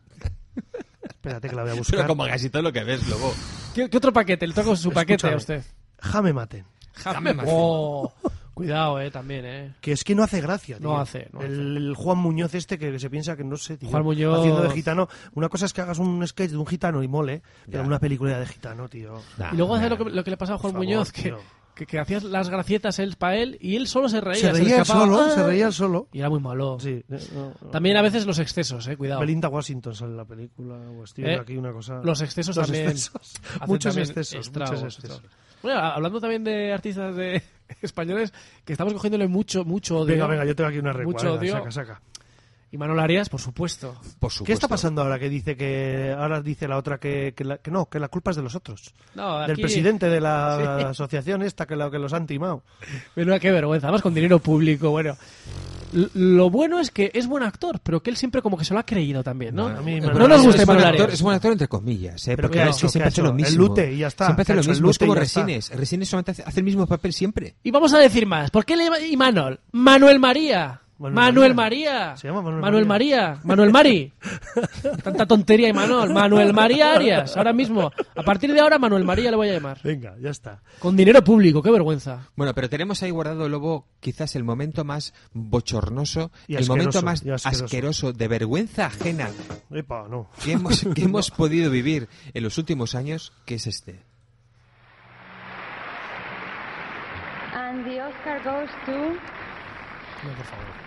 Espérate que la voy a buscar. Pero como casi todo lo que ves, lobo. ¿Qué, qué otro paquete? Le toco su paquete a Escúchame. usted. Jame Maten. Jame Maten. Oh, cuidado, eh, también, eh. Que es que no hace gracia, tío. No hace, no el, el Juan Muñoz este que se piensa que no sé, tío. Juan Muñoz. Haciendo de gitano. Una cosa es que hagas un sketch de un gitano y mole, pero Ya. una película de gitano, tío. Nah, Y luego hace nah. lo que, lo que le pasaba a Juan Por favor, Muñoz, que, tío. que, que hacía las gracietas él para él y él solo se reía. Se le reía él escapaba. solo, ¡Ah! se reía él solo. Y era muy malo. Sí. eh, no, no. También a veces los excesos, eh, cuidado. Belinda Washington sale en la película, o estoy viendo Eh, aquí una cosa. Los excesos Los también. excesos. hacen Muchos también excesos, estragos, muchos excesos. estragos. Bueno, hablando también de artistas de españoles, que estamos cogiéndole mucho, mucho odio. Venga, venga, yo tengo aquí una recua. Mucho venga, odio. saca, saca. Y Manuel Arias, por supuesto. Por supuesto. ¿Qué está pasando ahora que dice que ahora dice la otra que, que, la- que no, que la culpa es de los otros? No, Del aquí- presidente de la asociación esta que, la, que los han timado. Menuda, qué vergüenza. Además, con dinero público, bueno. L- Lo bueno es que es buen actor, pero que él siempre como que se lo ha creído también, ¿no? No, a mí no, Manuel nos Arias gusta es buen Manuel actor, Arias. es buen actor entre comillas, ¿eh? ¿Pero Porque qué ha es hecho? que siempre ¿Qué ha hace lo hecho? mismo. El Lute y ya está. Siempre hace ¿Qué ha lo hecho? El mismo, es Lute como y ya está. Resines. Resines solamente hace, hace el mismo papel siempre. Y vamos a decir más. ¿Por qué le llama Imanol? Manuel María. Manuel Manuel María. María. Se llama Manuel María. Manuel Mari. Tanta tontería, Imanol. Manuel María Arias. Ahora mismo. A partir de ahora, Manuel María le voy a llamar. Venga, ya está. Con dinero público. Qué vergüenza. Bueno, pero tenemos ahí guardado, Lobo, quizás el momento más bochornoso, Y el asqueroso, momento más y asqueroso. asqueroso, de vergüenza ajena Epa, no. que hemos, que hemos podido vivir en los últimos años, que es este. And the Oscar goes to... No, por favor.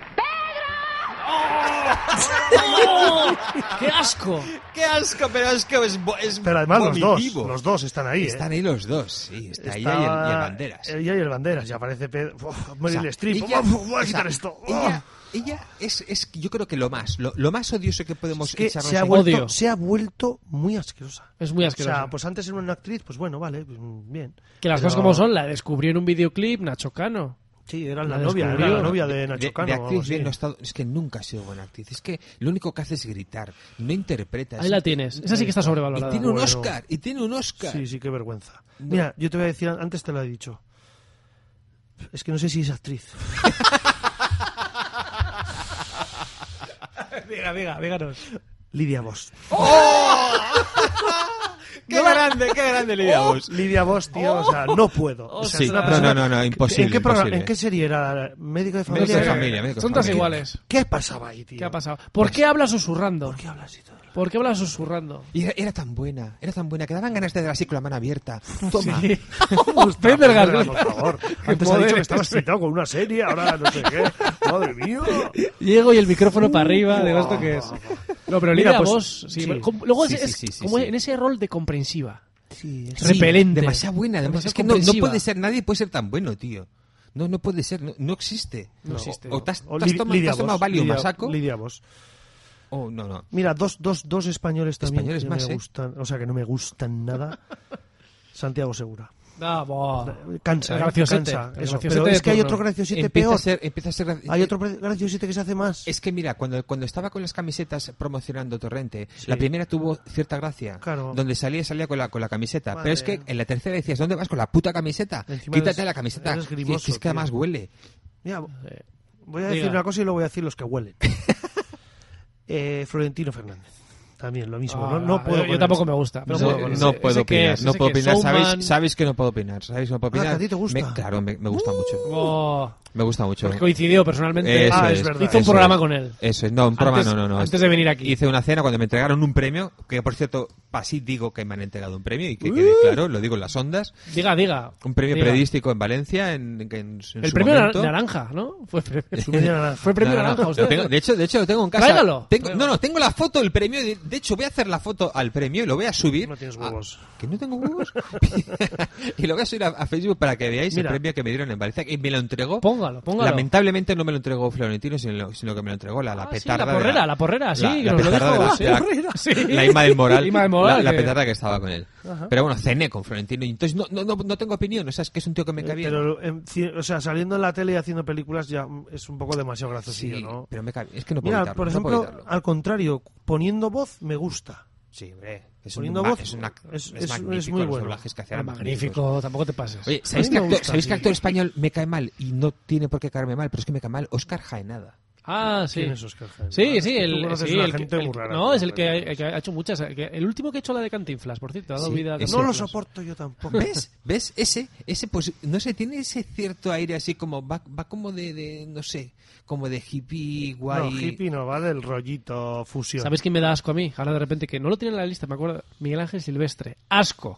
¡Oh! ¡Qué asco! ¡Qué asco! Pero es que es, es Pero además los dos, los dos están ahí, ¿eh? Están ahí los dos, sí. Está, Está- ella y el, y el Banderas. Ella y el Banderas, ya aparece Pedro. Uf, O Meryl sea, Streep. ella- Uf, voy a o sea, quitar esto. Ella, ella es, es, yo creo que lo más, lo, lo más odioso que podemos Es que echarnos se ha, en- vuelto, Odio. se ha vuelto muy asquerosa. Es muy O asqueroso. sea, pues antes era una actriz, pues bueno, vale, pues, bien. que las Pero- cosas como son. La descubrió en un videoclip Nacho Cano. Sí, era la, La novia, descubrió. era la novia de de, Nacho de Cano. o algo actriz así. bien no ha estado, es que nunca ha sido buena actriz. Es que lo único que hace es gritar, no interpreta. Ahí la tienes. Esa sí que está Y sobrevalorada. tiene un Bueno. Oscar, y tiene un Oscar. Sí, sí, qué vergüenza. Mira, yo te voy a decir, antes te lo he dicho. Es que no sé si es actriz. Diga, diga, díganos. Lidia Vos. ¡Qué grande, qué grande Lidia Vos! Lidia Vos, tío, o sea, no puedo. O sea, Sí, es una no, persona- no, no, no, imposible, ¿En qué, programa- imposible. ¿En qué serie era? ¿Médico de familia? Médico de Era- familia, médico de Son todas familia. iguales. ¿Qué pasaba ahí, tío? ¿Qué ha pasado? ¿Por qué habla susurrando? ¿Por qué hablas así todo? ¿Por qué habla susurrando? Y era, era tan buena, era tan buena, que daban ganas de dar así con la mano abierta. Toma. Sí. Pendergast, Pendergast. por favor. Antes ha dicho que estaba excitado con una serie, ahora no sé qué. Madre mía. Llego y el micrófono para arriba, digo, ¿esto qué es? No, pero Mira, Lidia pues, Vos, sí, sí. pero como- luego Sí, es, sí, es sí, sí, como sí. en ese rol de comprensiva. Sí, es- Sí, repelente. demasiado buena. Demasiado, Demasiado es que no, no comprensiva. puede ser, nadie puede ser tan bueno, tío. No, no puede ser, no, no existe. No existe. O, o te has, O te has Li- tomado, Lidia te has tomado Vos, Valium Lidia- a saco. Lidia Vos. Oh, no, no. Mira, dos, dos, dos españoles también Españoles que más, me ¿eh? gustan, o sea, que no me gustan nada. Santiago Segura. Ah, buah. Cansa, El ¿eh? graciosete, Cansa. el Eso. graciosete Pero de es que hay turno. otro graciosete Empieza peor. a ser, empieza a ser. Hay otro pre- graciosete que se hace más. Es que mira, cuando, cuando estaba con las camisetas promocionando Torrente, Sí. la primera tuvo cierta gracia. Claro. Donde salía, salía con la, con la camiseta. Madre. Pero es que en la tercera decías, ¿dónde vas con la puta camiseta? Encima Quítate eres- la camiseta. eres Que- grimoso, que es que tío. además huele. Mira, voy a Diga. decir una cosa y luego voy a decir los que huelen. eh, Florentino Fernández. También lo mismo. Ah, no, no puedo yo, con yo él. tampoco me gusta. No Pero puedo ese- con él. No ese- puedo ese que opinar, es, no ese puedo que opinar. Showman- ¿Sabéis, sabéis que no puedo opinar. ¿Sabéis que no puedo Ah, opinar? ¿que a ti te gusta? Me- claro, me, me gusta mucho. Oh, Me gusta mucho. porque coincidió personalmente. Eso Ah, es, es verdad. Hizo un eso programa es. con él. Eso es, no, un programa Antes- no, no, no. antes de venir aquí. Hice una cena cuando me entregaron un premio, que por cierto, así digo que me han entregado un premio y que quede claro, lo digo en las ondas. Diga, diga. Un premio Diga. periodístico en Valencia en, en, en su El premio momento. na- naranja, ¿no? Fue premio, premio naranja. Fue premio No, no, no, naranja lo usted. tengo- de hecho, de hecho lo tengo en casa. Tráigalo. Tengo- Tráigalo. no, no, tengo la foto del premio. De, de hecho, voy a hacer la foto al premio y lo voy a subir. No tienes a- huevos. ¿Que no tengo huevos? Y lo voy a subir a, a Facebook para que veáis Mira. el premio que me dieron en Valencia. Y me lo entregó. Póngalo, póngalo. Lamentablemente no me lo entregó Florentino, sino, sino que me lo entregó la, la Ah, sí, petarda. la de porrera, la porrera, sí, la, que la nos lo petarda dijo. de la, La de la- porrera, sí. la Ima del Moral. Ima del Moral, la, la que- petarda que estaba con él. Pero bueno, cené con Florentino y entonces no, no, no, no tengo opinión. O sea, es que es un tío que me cae bien. Pero, en ci- o sea, saliendo en la tele y haciendo películas ya mm, es un poco demasiado graciosillo, Sí, ¿no? pero me cae Es que no puedo Mira, evitarlo, por no puedo ejemplo, evitarlo. al contrario, poniendo voz me gusta. Sí, hombre. Es poniendo un, ma- voz, es, una, es- es, es- es magnífico muy los bueno. doblajes que hacía. Ah, eran magníficos. magnífico, tampoco te pases. Oye, ¿sabéis, A que mí me actor, gusta, ¿sabéis sí. que actor español me cae mal? Y no tiene por qué caerme mal, pero es que me cae mal. Óscar Jaenada. Ah, sí. ¿Quién es Óscar Jaenada? Sí, Es sí, que tú el, conoces sí, una el que- gente el- muy rara, no, tío, es el que, pero- ha- que ha hecho muchas. que- el último que ha hecho la de Cantinflas, por cierto, ha dado Sí, vida a ese. No lo Cantinflas. soporto yo tampoco. ¿Ves? ¿Ves? Ese, ese, pues, no sé, tiene ese cierto aire así como, va, va como de, de, no sé, como de hippie guay. No, hippie no, va del rollito fusión. ¿Sabes quién me da asco a mí? Ahora de repente que no lo tiene en la lista, me acuerdo. Miguel Ángel Silvestre. Asco.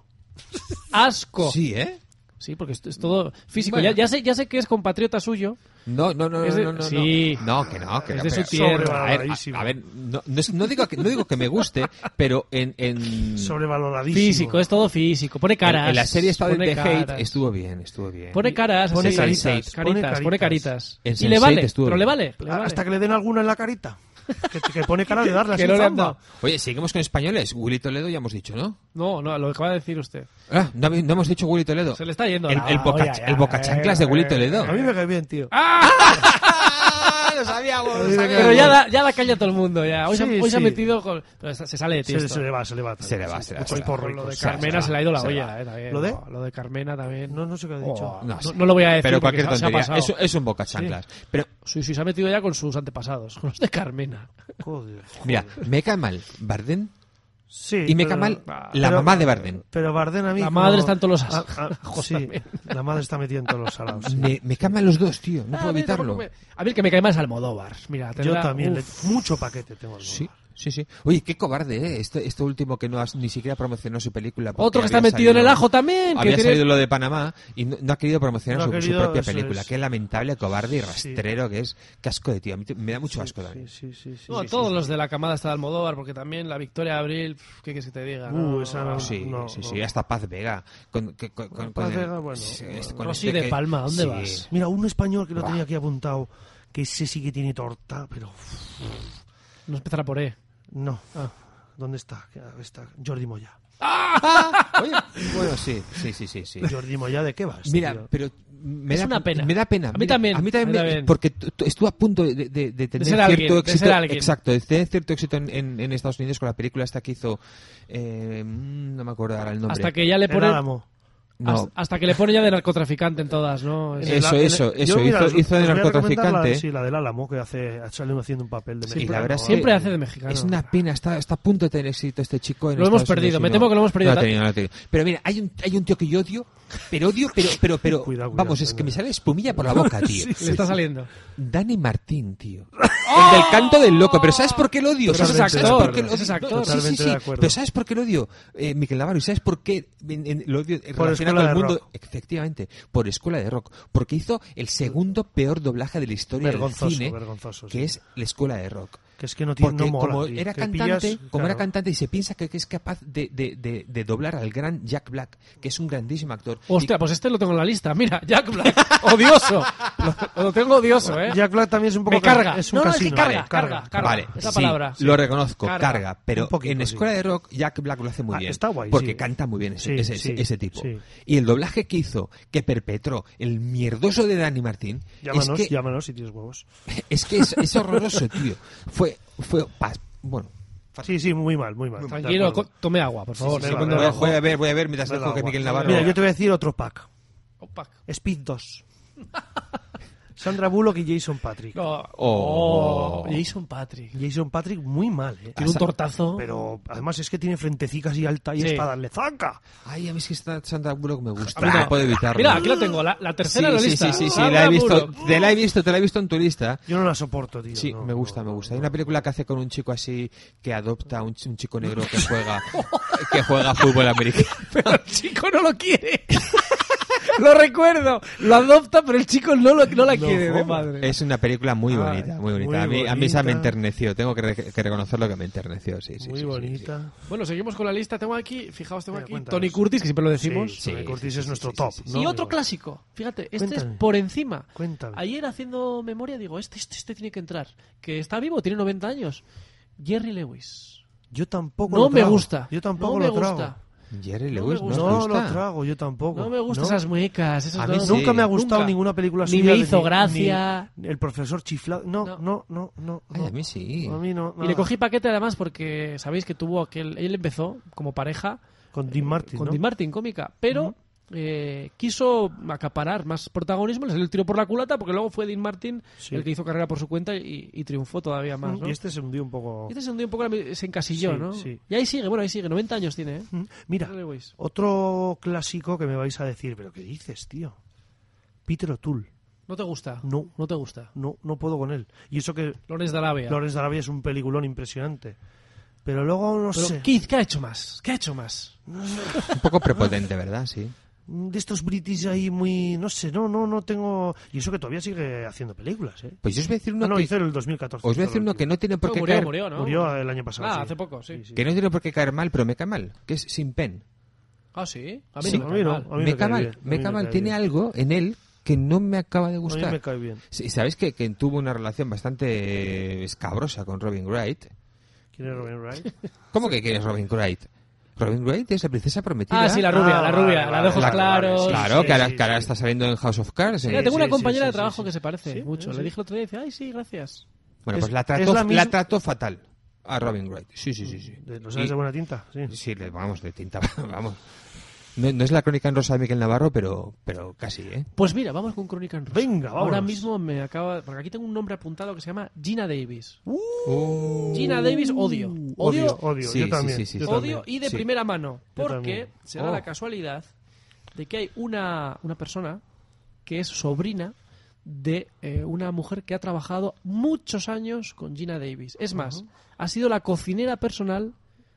Asco. Sí, ¿eh? Sí, porque es, es todo físico. Bueno. Ya, ya sé, ya sé que es compatriota suyo. No, no, no, Es de- no, no, no. sí. No, que no, que Es no, de pero- su tierra. A ver, a, Sobrevaloradísimo. a ver, no, no, es- no digo que, no digo que me guste, pero en, en, Sobrevaloradísimo. Físico, es todo físico. Pone caras. en, en la serie esta de pone The Hate caras. estuvo bien, estuvo bien. Pone caras. Pone así, caritas, caritas, pone caritas, pone caritas. caritas. En Y Sense le eight vale, estuvo pero le bien. vale. le vale. Hasta que le den alguna en la carita. Que, que pone cara de darle así Que no le han zamba. dado. Oye, seguimos con españoles. Willy Toledo ya hemos dicho, ¿no? No, no, lo acaba de decir usted. Ah, no, hab- no hemos dicho Willy Toledo. Se le está yendo. El, la el, boca, olla, ya, el bocachanclas eh, de Willy eh, Toledo. A mí me cae bien, tío. ¡Ah! Lo sabíamos, lo sabíamos. Pero ya da, ya da caña a todo el mundo. Ya. Hoy, se, Sí, hoy se ha sí. metido con. Pero se, se sale de Se, tiesto. se le va, se le va. Se le va, se le va, Mucho se le va. porro y Lo de cosas. Carmena se se, va, le ha ido la se olla, va. eh, también. ¿Lo de? No, lo de Carmena también. No, no sé qué ha dicho. Oh, No no, sé. no lo voy a decir. Pero porque cualquier se ha- se ha tontería. pasado. Es, es un bocachanclas. Pero, Sí, sí, se ha metido ya con sus antepasados, con los de Carmena. Joder. mira, me cae mal Bardem Sí, y me pero- cae mal Ah, la pero- mamá de Bardem. Pero Bardem a mí... La como- madre está en todos los Ah, as- ah, ajos sí, también. la madre está metida en todos los salados. sí. Me, me caen mal los dos, tío. No Ah, puedo a mí evitarlo. tampoco me- A mí el que me cae más es Almodóvar. Mira, Yo tendrá- también, le- uf. mucho paquete tengo. al Sí, Almodóvar. sí, sí. Oye, qué cobarde, ¿eh? Esto, esto último que no has ni siquiera promocionó su película. porque Otro que está había metido en el salido- ajo también. Que Había tiene- salido lo de Panamá y no, no ha querido promocionar No ha su, su querido, propia eso película. es. Qué lamentable, cobarde y Sí. rastrero que es. Qué asco de tío. A mí te- me da mucho asco también. Sí, sí, sí. sí, No, sí, todos sí. los de la camada está de Almodóvar, porque también la Victoria Abril, pf, ¿qué quieres que te diga? Uh, No, esa no- Sí, no, sí, no. sí, hasta Paz Vega. Con, que- con, con- Paz con el- Vega, bueno. sí, es- con Rosy este de que- Palma, ¿dónde sí. vas? Mira, un español que lo Buah. tenía aquí apuntado, que ese sí que tiene torta, pero... No empezará por E. No. Ah. ¿Dónde está? Aquí está. Jordi Moya. Oye, bueno, sí, sí, sí, sí. sí. Jordi Moya, ¿de qué vas? Mira, tío? pero me Es da una pena. Me da pena. A mí Mira, también, A mí también. a mí me- también. Porque tu- tu- estuvo a punto de, de- de tener ser cierto alguien, de éxito. ser alguien. Exacto, de tener cierto éxito en, en- en Estados Unidos con la película esta que hizo. eh, mm, no me acuerdo ahora el nombre. Hasta que ya le El pone. Álamo. No. hasta, hasta que le pone ya de narcotraficante en todas, ¿no? Es- Eso, El- el- eso, yo, eso, mira, hizo- os- hizo de os voy a recomendar narcotraficante. La, sí, la del Álamo, que hace, sale haciendo un papel de Sí, Y mexicano. la verdad es que Siempre hace de mexicano. Es una pena, está, está a punto de tener éxito este chico. En Lo hemos Estados perdido, Unidos y me no. temo que lo hemos perdido. No lo ha tenido, no lo ha tenido. Pero mira, hay un, hay un tío que yo odio, pero odio, pero, pero, pero, Cuidado, cuidado, vamos, es que cuidado. me sale espumilla por la boca, tío. Sí, Le está saliendo. Dani Martín, tío. El del canto del loco. Pero ¿sabes por qué lo odio? Pero ese es ¿Sabes actor, por qué lo ese es odio? actor. No, sí, sí, Totalmente sí. de acuerdo. Pero ¿sabes por qué lo odio? Eh, Miquel Navarro. ¿Y sabes por qué en- en- lo odio Por relacionado Escuela con el de mundo? Rock. Efectivamente, por Escuela de Rock. Porque hizo el segundo peor doblaje de la historia Vergonzoso, del cine, vergonzoso, que sí. es la Escuela de Rock. Que es que no tiene Porque no mola, como tío. era Que cantante, pillas- como era claro. cantante y se piensa que, que es capaz de, de, de, de doblar al gran Jack Black, que es un grandísimo actor. Hostia, pues este lo tengo en la lista. Mira, Jack Black. Odioso. Lo, lo tengo odioso, ¿eh? Jack Black también es un poco Me carga. es un no, no, es que casino. carga, Vale, carga, carga. Vale, Esa sí, palabra. lo reconozco, Carga. carga, pero Un poquito, en sí. Escuela de Rock Jack Black lo hace muy Ah, bien. está guay, porque sí. canta muy bien ese, Sí, ese, sí, ese tipo. sí. Y el doblaje que hizo, que perpetró el mierdoso de Dani Martín, Llámanos, es que, llámanos si tienes huevos. es, que es, es horroroso, tío. Fue, fue, pas- bueno. Sí, sí, muy mal, muy mal. De Tranquilo, acuerdo. co- tome agua, por favor. sí, que sí, cuando me Voy a, lo- voy a ver, voy a ver mientras Me da dejo que agua. Miguel Navarro... Mira, yo te voy a decir otro pack. Opa. Speed dos. Sandra Bullock y Jason Patrick. No. Oh. Oh, Jason Patrick. Jason Patrick muy mal, ¿eh? Tiene un tortazo. Pero además es que tiene frentecicas y alta y Sí. es para darle zanca. Ay, a mí es que esta Sandra Bullock me gusta. A mí no. No puedo evitarlo. Mira, aquí la tengo, la, la tercera sí, en la sí, lista. sí, sí, sí, Sandra la he visto, Bullock. te la he visto, te la he visto en tu lista. Yo no la soporto, tío. Sí, no, me gusta, no, me no, gusta. Hay no. una película que hace con un chico así que adopta a un, ch- un chico negro que juega que juega fútbol americano. Pero el chico no lo quiere. Lo recuerdo. Lo adopta, pero el chico no, lo, no la No quiere de jodas. madre. Es una película muy Ay, bonita, muy bonita. muy a, mí, a mí esa me bonita. enterneció, tengo que, re- que reconocerlo que me enterneció, sí, sí. Muy sí, sí, bonita. Bueno, seguimos con la lista. Tengo aquí, fijaos, tengo Venga, aquí cuéntanos. Tony Curtis, que siempre lo decimos. Sí, Tony Sí, Curtis sí, es sí, nuestro sí, top. sí, sí. ¿no? Y otro Digo, clásico. Fíjate, este Cuéntame. es por encima. Cuéntame. Ayer haciendo memoria digo, este, este, este tiene que entrar. Que está vivo, tiene noventa años. Jerry Lewis. Yo tampoco No lo me trago. gusta. Yo tampoco no me lo trago. gusta. Jerry No Lewis, me ¿no te gusta. No gusta? lo trago, yo tampoco. No me gustan No. esas muecas. Esos A mí no- sí. Nunca me ha gustado Nunca. ninguna película Ni suya. me de- hizo gracia. ni el profesor chiflado. No, No. no, no, no. Ay, no. a mí sí. A mí no. Y le cogí paquete además porque sabéis que tuvo aquel. Él empezó como pareja Con Dean Martin, con ¿no? Dean Martin, cómica, pero eh, quiso acaparar más protagonismo, le salió el tiro por la culata porque luego fue Dean Martin Sí. el que hizo carrera por su cuenta y, y triunfó todavía más, ¿no? Y este se hundió un poco. Este se hundió un poco, se encasilló, Sí, ¿no? sí. Y ahí sigue, bueno, ahí sigue, noventa años tiene, ¿eh? Mm, Mira, Jerry Lewis. otro clásico que me vais a decir, pero ¿qué dices, tío? Peter O'Toole. ¿No te gusta? No. No te gusta. No, no puedo con él. Y eso que Lawrence de Arabia. Lawrence de Arabia es un peliculón impresionante. Pero luego, no Pero sé, Keith, ¿qué ha hecho más? ¿Qué ha hecho más? Un poco prepotente, ¿verdad? Sí. de estos british ahí muy, no sé, no, no, no tengo... Y eso que todavía sigue haciendo películas, ¿eh? Pues yo os voy a decir uno Ah, no, que... hizo en el dos mil catorce. Os voy a hizo decir el uno que último. no tiene por qué murió, caer... murió, ¿no? Murió el año pasado. Ah, sí. hace poco, sí. Que no tiene por qué caer mal, pero me cae mal. Que es Sin Pen. Ah, sí. A mí Sí, no a me mí cae no, mal. a mí Me me cae cae mal. bien, a Me mí cae me mal. cae Tiene bien. algo en él que no me acaba de A mí gustar. me cae bien. Sí, ¿sabes que, que tuvo una relación bastante escabrosa con Robin Wright? ¿Quién es Robin Wright? ¿Cómo que quién es Robin Wright? Robin Wright es la princesa prometida. Ah, sí, la rubia, Ah, la vale, rubia, vale, la de ojos vale, claros. vale, sí, Claro, sí, que ahora, sí, que ahora sí. está saliendo en House of Cards. Mira, eh. tengo una sí, compañera sí, de sí, trabajo sí, que sí. se parece Sí, mucho. sí. Le dije el otro día y dice, ay, sí, gracias. Bueno, Es- pues la es trató, la la, misma- trató fatal a Robin Wright. Sí, sí, sí. sí. ¿De- ¿Lo sabes Y- de buena tinta? Sí. Sí, le, vamos, de tinta, vamos. No, no es la crónica en rosa de Miquel Navarro, pero, pero casi, ¿eh? Pues mira, vamos con Crónica en Rosa. Venga, vámonos. Ahora mismo me acaba... Porque aquí tengo un nombre apuntado que se llama Gina Davis. Uh. Gina Davis, odio. Odio, Odio, odio. Sí, yo sí, también. sí, sí, yo sí. odio también. y de Sí. primera mano. Yo Porque también. se da Oh. la casualidad de que hay una, una persona que es sobrina de eh, una mujer que ha trabajado muchos años con Gina Davis. Es más, ha sido la cocinera personal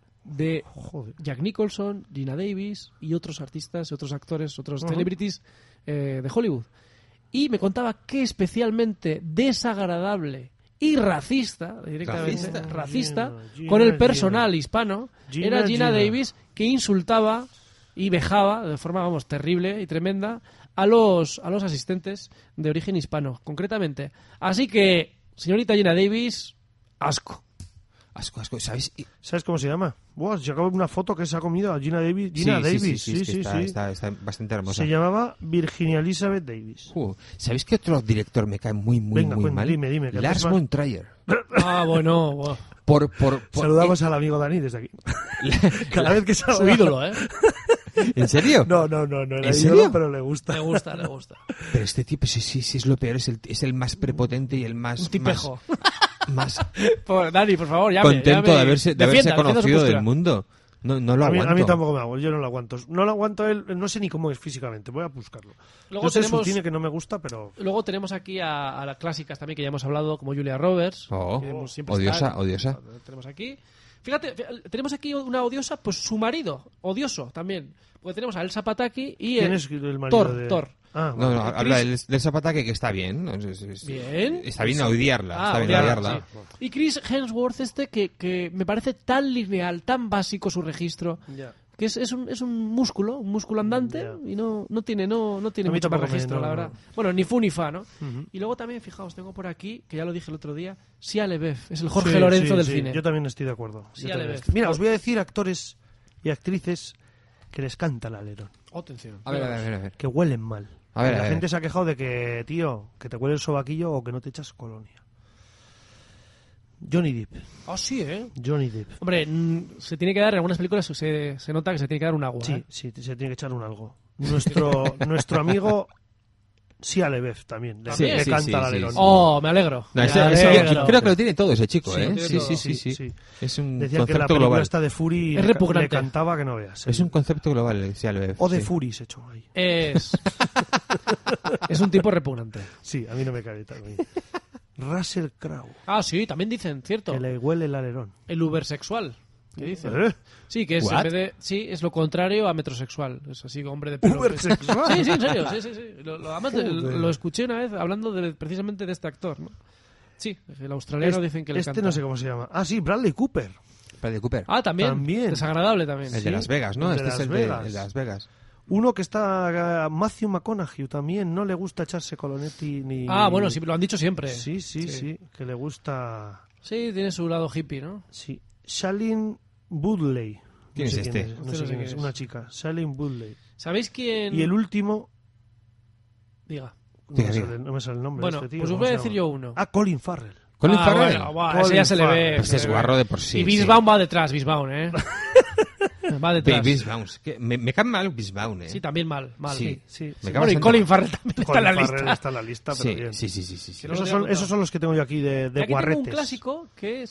de Joder. Jack Nicholson, Gina Davis y otros artistas, otros actores, otros Ujú. celebrities eh, de Hollywood. Y me contaba que especialmente desagradable y racista, directamente Racista. racista, Gina, con el Gina, personal hispano, Gina, era Gina, Gina. Davis, que insultaba y vejaba de forma, vamos, terrible y tremenda a los, a los asistentes de origen hispano, concretamente. Así que, señorita Gina Davis, asco. Asco, asco. ¿Sabéis? Y- ¿Sabes cómo se llama? Buah, se acabó una foto que se ha comido a Gina Davis. Gina sí, Davis, sí, sí, sí, es que sí, está, sí. está- está bastante hermosa. Se llamaba Virginia Elizabeth Davis. Uh, ¿Sabéis qué otro director me cae muy, muy, Venga, muy cuenta, mal? dime, dime, que Lars haces más- von Trier. Ah, bueno, bueno. Por, por, por- Saludamos al amigo Dani desde aquí. Cada vez que Su saluda... ídolo, ¿eh? ¿En serio? No, no, no, no era ¿En ídolo, serio? pero le gusta. Le gusta, le gusta. Pero este tipo, sí, sí, sí, es lo peor. Es el, es el más prepotente y el más... Un tipejo. Más, más Por, Dani, por favor, llame. contento llame. de haberse, de haberse Defienda, defienda su conocido postura. del mundo. No, no lo A mí, aguanto. a mí tampoco me hago, yo no lo aguanto. No lo aguanto él, no sé ni cómo es físicamente, voy a buscarlo. Luego Yo sé tenemos- su cine que no me gusta, pero... Luego tenemos aquí a, a las clásicas también que ya hemos hablado, como Julia Roberts. Oh, que hemos- siempre odiosa, está- odiosa. Tenemos aquí. Fíjate, fí- tenemos aquí una odiosa, pues su marido, odioso también. Porque tenemos a Elsa Pataki y ¿Quién el- es el marido Thor, de...? Thor. Ah, No, no, vale. habla del, del zapataque que está bien. ¿no? Es- es- Bien. Está bien odiarla. Ah, está bien odiarla, odiarla. sí. Y Chris Hemsworth este que, que me parece tan lineal, tan básico su registro, Ya. que es, es, un, es un músculo, un músculo andante Ya. y no, no tiene, no, no tiene A mí mucho más tampoco me- registro, no, la no. verdad. Bueno, ni fu ni fa, ¿no? Ujú. Y luego también, fijaos, tengo por aquí, que ya lo dije el otro día, Shia LaBeouf, es el Jorge Sí, Lorenzo sí, del sí, cine. Yo también estoy de acuerdo. Sí, Yo ya también le ves. estoy- Mira, os voy a decir actores y actrices que les canta el alerón, Atención. A ver, a ver, a ver. A ver. que huelen mal. A ver, Y la a ver. gente se ha quejado de que, tío, que te huele el sobaquillo o que no te echas colonia. Johnny Depp. Ah, sí, ¿eh? Johnny Depp. Hombre, mm, se tiene que dar, en algunas películas se, se nota que se tiene que dar un agua. Sí, ¿eh? sí, se tiene que echar un algo. Nuestro, nuestro amigo Shia LaBeouf también. Le, Sí, le sí, canta sí, el sí, alerón. sí. Oh, me alegro. No, me ese- ese- alegro. yo creo que lo tiene todo ese chico, Sí, ¿eh? tiene Sí, todo, sí, sí, sí, sí. sí. Es un Decían que la concepto película global. esta de Fury Es le, repugnante. le cantaba que no veas. Es un concepto global, decía Loeb. O de sí. Fury se echó ahí. Es. es un tipo repugnante. Sí, a mí no me cae tan bien. Russell Crowe, Ah, sí, también dicen, cierto. que le huele el alerón. El ubersexual. ¿Qué dicen? ¿Eh? Sí, que es What? en vez de, sí, es lo contrario a metrosexual. Es así, hombre de pelo. ¿Ubersexual? Sí, sí, en serio. Sí, sí, sí. Lo, lo- además, de- Joder. lo escuché una vez hablando de, precisamente de este actor, ¿no? Sí, el australiano Este- dicen que le Este canta. no sé cómo se llama. Ah, sí, Bradley Cooper. Bradley Cooper. Ah, también. También. Desagradable también. el de Sí. Las Vegas, ¿no? el de este es Las el de, Vegas. el de Las Vegas. Uno que está... uh, Matthew McConaughey también. No le gusta echarse colonetti ni... Ah, bueno, sí, lo han dicho siempre. Sí, sí, Sí. sí. Que le gusta... Sí, tiene su lado hippie, ¿no? Sí. Shailene Woodley. ¿Quién No sé es quién este? No Este sé no sé quién quién es. es. Una chica. Shailene Woodley. ¿Sabéis quién? Y el último... Diga. No, Diga, me diga. sale, no me sale el nombre Bueno, de este tío. pues os ¿cómo voy a se decir llama? yo uno. Ah, Colin Farrell. Colin Ah, Farrell. bueno, buah, Colin ese ya se le ve. Farrell. Pues se es le ve. guarro de por sí. Y sí. Bisbaum va detrás, Bisbaum, ¿eh? va detrás. Bisbaum. Que Me, me cae mal Bisbaum, ¿eh? Sí, también mal, mal. Sí. Sí, Me sí. cae Bueno, y bastante Colin mal. Farrell también está en Colin la Farrell lista. está en la lista, pero Sí, bien. sí, sí, sí, sí, sí. Que no Esos lo son, tenía esos son los que tengo yo aquí de, de Aquí tengo guarretes. un clásico que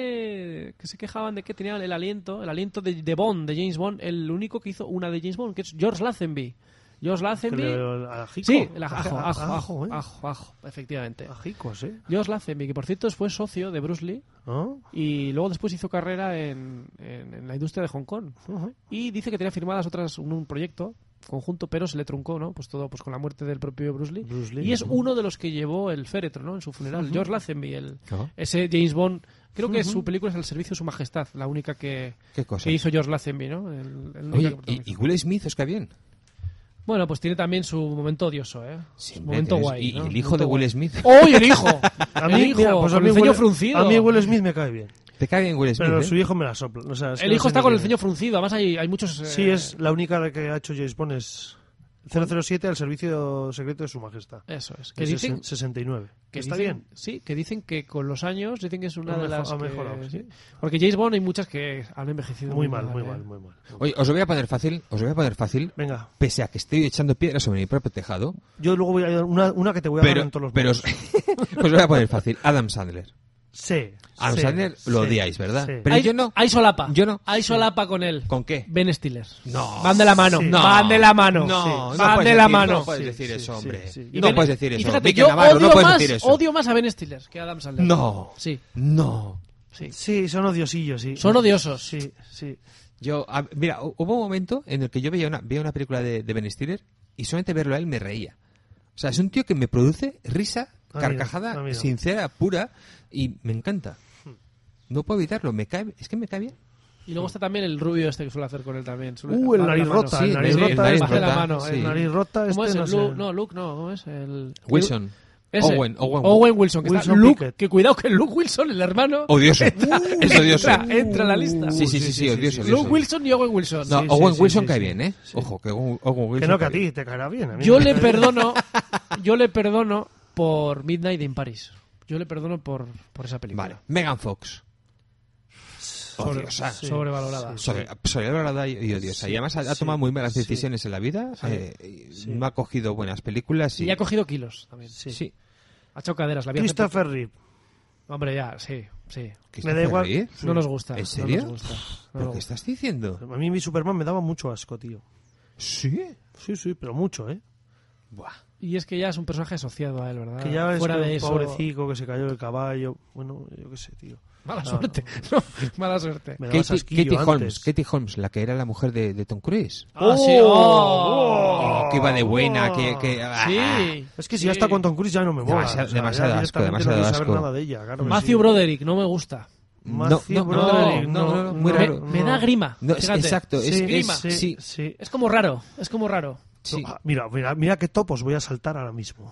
se, que se quejaban de que tenía el aliento, el aliento de, de Bond, de James Bond, el único que hizo una de James Bond, que es George Lazenby. George Que Lazenby. le- ajico. Sí, el ajo, Ajo, ajo, ajo, ajo, ¿eh? ajo, ajo, efectivamente. Ajicos, ¿eh? George Lazenby, que por cierto fue socio de Bruce Lee ¿Ah? y luego después hizo carrera en, en, en la industria de Hong Kong. Ujú. Y dice que tenía firmadas otras un, un proyecto conjunto, pero se le truncó, ¿no? Pues todo pues con la muerte del propio Bruce Lee. Bruce Lee, Y es ujú. uno de los que llevó el féretro, ¿no? En su funeral. George Lazenby, el, Ah. ese James Bond. Creo que su película es Al servicio de su majestad, la única que, ¿Qué cosa? que hizo George Lazenby, ¿no? El- el único Oye, que protagonizó. y, y Will Smith os cae bien. Bueno, pues tiene también su momento odioso, ¿eh? Sí, Su hombre, momento tienes- guay. y- y ¿no? el hijo Momento de Will guay. Smith. ¡Oh, y el hijo! A el mí, hijo, mira, pues a con mí el ceño Will- fruncido. A mí Will Smith me cae bien. Te cae bien Will Smith, Pero ¿eh? su hijo me la sopla. O sea, es que El no hijo sé está ni con el quién ceño es. fruncido. Además, hay, hay muchos. eh, Sí, es la única que ha hecho James Bond es cero cero siete al servicio secreto de su majestad. Eso es. Que Es dicen, sesen- sesenta y nueve. que Está dicen- bien. Sí, que dicen que con los años dicen que es una Ha de mejo- las. ha que- mejorado, sí. sí. Porque James Bond hay muchas que han envejecido Muy mal, muy ¿eh? mal, muy mal. Oye, os lo voy a poner fácil, os lo voy a poner fácil. Venga, Pese a que estoy echando piedras sobre mi propio tejado, yo luego voy a dar una, una que te voy a dar pero, en todos los pero os, momentos. os lo voy a poner fácil. Adam Sandler. Sí. Adam sí, Sandler lo sí, odiáis, ¿verdad? sí. Pero hay, yo no. Hay solapa. Yo no. Hay solapa con él. ¿Con qué? Ben Stiller. No. Van de la mano. Sí. No. Van de la mano. No, Sí. no Van puedes de la decir- mano. No puedes Sí, decir sí, eso, sí, hombre. sí. Y No Ben- puedes decir y eso. fíjate, Vicky yo Navarro, odio no puedes más, decir eso. odio más a Ben Stiller que a Adam Sandler. No. Sí, No. sí. Sí, son odiosillos, sí. Son odiosos. Sí, sí. Yo, a- mira, hu- hubo un momento en el que yo veía una, veía una película de, de Ben Stiller y solamente verlo a él me reía. O sea, es un tío que me produce risa, Ah, carcajada, mira, ah, mira. sincera, pura y me encanta. No puedo evitarlo, me cae, es que me cae bien. Y luego está también el rubio este que suele hacer con él también. Suele- Uh, el va de la nariz mano. rota, Sí, el nariz el rota. nariz este. Baja la rota, mano. sí. el- El nariz rota, ¿Cómo este es? no el sé. Luke, no, Luke no. ¿Cómo es? El... Wilson. Ese. Owen, Owen. Owen Wilson. Que está Wilson Luke, Pickett. que cuidado que Luke Wilson, el hermano... Odioso. entra, Es odioso. Entra, entra en la lista. Sí, sí, sí, sí, odioso, odioso. Luke Wilson y Owen Wilson. No, Sí, Owen sí, Wilson sí, cae sí. bien, ¿eh? Ojo, que Owen, Owen Wilson Que no, que a cae bien. ti te caerá bien. a mí Yo me le cae bien. perdono, yo le perdono por Midnight in Paris. Yo le perdono por, por esa película. Vale, Megan Fox. Sobre- Odiosa. Sí. sobrevalorada. Sobre, sobrevalorada y y odiosa. Y además ha, ha sí, tomado muy malas sí. decisiones en la vida. eh, y sí. No ha cogido buenas películas. Y, Y ha cogido kilos también. Sí. Sí. Ha echado caderas. La vi hace Christopher Reeve. poco. Hombre, ya, sí, sí. Me da igual. ¿Reír? No nos gusta. ¿En serio? No nos gusta. No ¿Pero nos qué gusta. estás diciendo? A mí mi Superman me daba mucho asco, tío. Sí. Sí, sí, pero mucho, ¿eh? Buah. Y es que ya es un personaje asociado a él, ¿verdad? Que ya es Fuera que de un eso... pobrecico que se cayó del caballo. Bueno, yo qué sé, tío. Mala No, suerte. No, mala suerte. Me daba Katie, asquillo Katie Holmes, antes. Katie Holmes, la que era la mujer de, de Tom Cruise. Ah, sí. ¡Oh! Oh. Oh, que iba de buena, que... que Sí. Es que si sí. ya está con Tom Cruise ya no me mola. Demasiado- o sea, demasiado ya asco, directamente demasiado no quiero saber asco. nada de ella, claro que Matthew sí. Broderick, no me gusta. Matthew No, no, Broderick, no, no, no, muy Me, raro. me da grima. No, fíjate. exacto, es, Sí, es- grima. sí, sí, sí. Es como raro, es como raro. sí. Ah, Mira, mira, mira qué topos voy a saltar ahora mismo.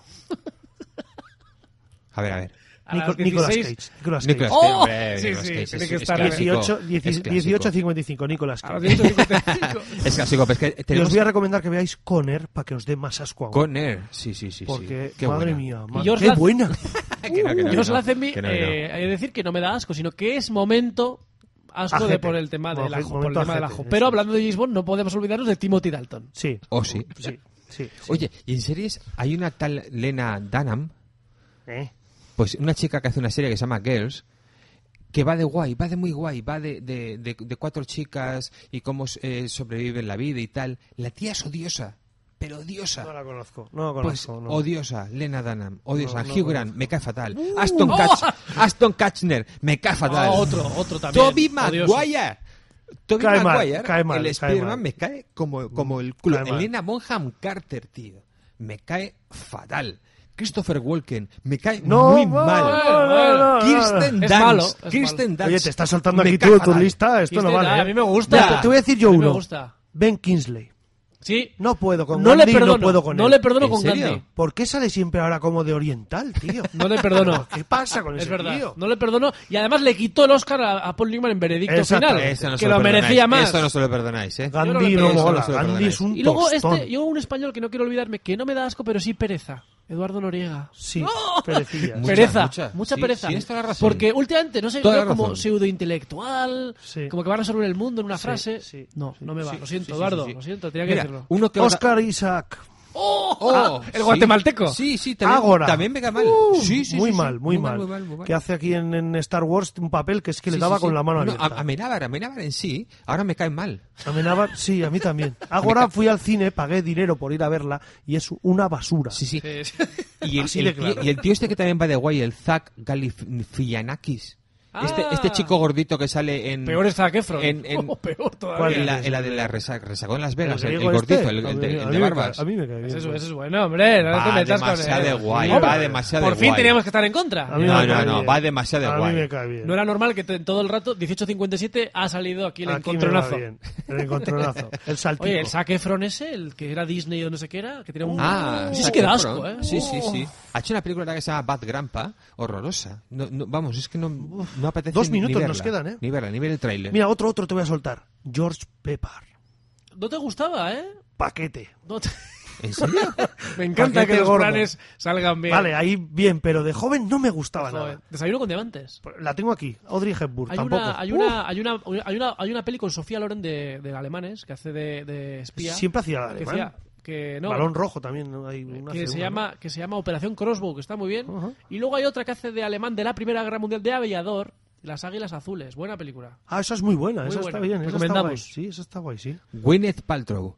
A ver, a ver. A las Nico- Nicolas dieciséis. Cage. Nicolas Cage. Nicolas ¡Oh! Cage, hombre, Sí, Nicolas sí, Cage, tiene es- que es estar- clásico, dieciocho, es dieci- clásico. dieciocho a cincuenta y cinco, Nicolas A los Cage. ciento cincuenta y cinco. Es clásico, pero es que Y os tenemos... voy a recomendar que veáis Conner para que os dé más asco aún. Conner, sí, sí, sí. Porque, sí. Qué madre buena. mía, Y ma- George qué Lazenby- buena. Que no, que no, que George no. Lazenby, Que no, que no. eh, hay que decir que no me da asco, sino que es momento asco de Ajete. por el tema del Momen- ajo. Por el momento tema del ajete, ajo. eso Pero es. hablando de James Bond, no podemos olvidarnos de Timothy Dalton. Sí. Oh, sí. Sí, sí. sí. Oye, ¿y en series hay una tal Lena Dunham? Eh. Pues una chica que hace una serie que se llama Girls, que va de guay, va de muy guay, va de, de, de, de cuatro chicas y cómo eh, sobreviven la vida y tal. La tía es odiosa, pero odiosa. No la conozco. No la Pues conozco. no. odiosa, Lena Dunham, odiosa. No, no Hugh conozco. Grant, me cae fatal. Aston, Kutch- Aston Kutcher, me cae fatal. Ah, otro, otro también. Toby odioso. Maguire. Toby Cae mal, Maguire, cae mal, el cae Spider-Man mal. me cae como, como el culo. Cae mal. Elena Bonham Carter, tío. Me cae fatal. Christopher Walken, me cae No, muy no, mal. no, no, no, no. Kirsten Es Dunst, malo, es Kirsten Dunst. Oye, te estás saltando me aquí cae tú tu fatal. lista. Esto no Kirsten, vale. ah, ¿eh? a mí me gusta. Mira, te, te voy a decir yo A mí me uno. gusta. Ben Kingsley. Sí. No puedo con No le Gandhi, perdono. no puedo con no él. le perdono ¿En con serio? Gandhi. ¿Por qué sale siempre ahora como de oriental, tío? No le perdono. ¿Qué pasa con Es ese verdad. tío? No le perdono. Y además le quitó el Oscar a, a Paul Newman en veredicto Exacto. final. Eso no se que lo perdonáis. merecía más. Eso no se lo perdonáis, ¿eh? Yo no Gandhi le no perdono. mola. Eso no se lo Gandhi es un Y luego tostón. este, yo un español que no quiero olvidarme, que no me da asco, pero sí pereza. Eduardo Noriega. Sí, perecilla. Mucha, pereza, mucha. mucha, Sí, pereza. tienes toda la razón. Porque últimamente, no sé, Toda lo la veo como razón. pseudo-intelectual, Sí. como que va a resolver el mundo en una Sí, frase. sí, no, sí. no me va. Sí, Lo siento, sí, sí, Eduardo, sí, sí. lo siento, tenía que Mira, decirlo. uno que Oscar Isaac. ¡Oh! Oh, Ah, el sí. guatemalteco. Sí, sí, también, Ágora. también me cae mal. Uh, sí, sí, muy, sí, mal, sí. muy, mal, muy mal, muy mal. Que hace aquí en, en Star Wars un papel que es que le Sí, daba sí, con sí. la mano No, abierta. a, Amenábar, Amenábar en sí, ahora me cae mal. Amenábar, sí, a mí también. Ahora fui al cine, pagué dinero por ir a verla y es una basura. Sí, sí. Sí, sí. Y el, Así el de tío, claro. y el tío este que también va de guay, el Zach Galifianakis. Este, Ah. este chico gordito que sale en... Peor es Zac Efron. En- en- Oh, peor ¿Cuál todavía. en la, en la de la resa- resacó en Las Vegas, el, el griego gordito, este, el, el a mí- de, a el mí de me barbas. cae- A mí me cae bien. Ese es, ese es bueno, hombre. No te Va metas con demasiado él. guay, Hombre, va demasiado Por fin guay. teníamos que estar en contra. A mí No, me no, cae no, bien. va demasiado A guay. mí me cae bien. No era normal que te- todo el rato, dieciocho cincuenta y siete, ha salido aquí el Aquí me va encontronazo. bien. El encontronazo. El saltico. Oye, el Zac Efron ese, el que era Disney o no sé qué era, que tenía un... Ah, sí, sí Zac que da Efron. asco, ¿eh? Sí, sí, sí. Ha hecho una película que se llama Bad Grandpa, horrorosa. No, no, vamos, es que no, no apetece Dos ni minutos verla. nos quedan, ¿eh? Ni verla, ni ver el tráiler. Mira, otro, otro te voy a soltar. George Pepper. ¿No te gustaba, eh? Paquete. No te- ¿En serio? Me encanta Paquete que los gordo. planes salgan bien. Vale, ahí bien, pero de joven no me gustaba Joder, nada. Desayuno con diamantes. La tengo aquí. Audrey Hepburn, Hay tampoco. una, hay, Uf, una, hay, una, hay, una, hay una peli con Sofía Loren de, de alemanes que hace de, de espía. Siempre hacía que, alemán. hacía- que no, Balón rojo también. ¿no? Hay una que hace se una, ¿no? llama que se llama Operación Crossbow, que está muy bien. Ajá. Y luego hay otra que hace de alemán de la Primera Guerra Mundial de Aviador, Las Águilas Azules. Buena película. Ah, esa es muy buena. Muy esa buena. está bien. Esa está Recomendamos. guay. Sí, esa está guay, sí. Gwyneth Paltrow.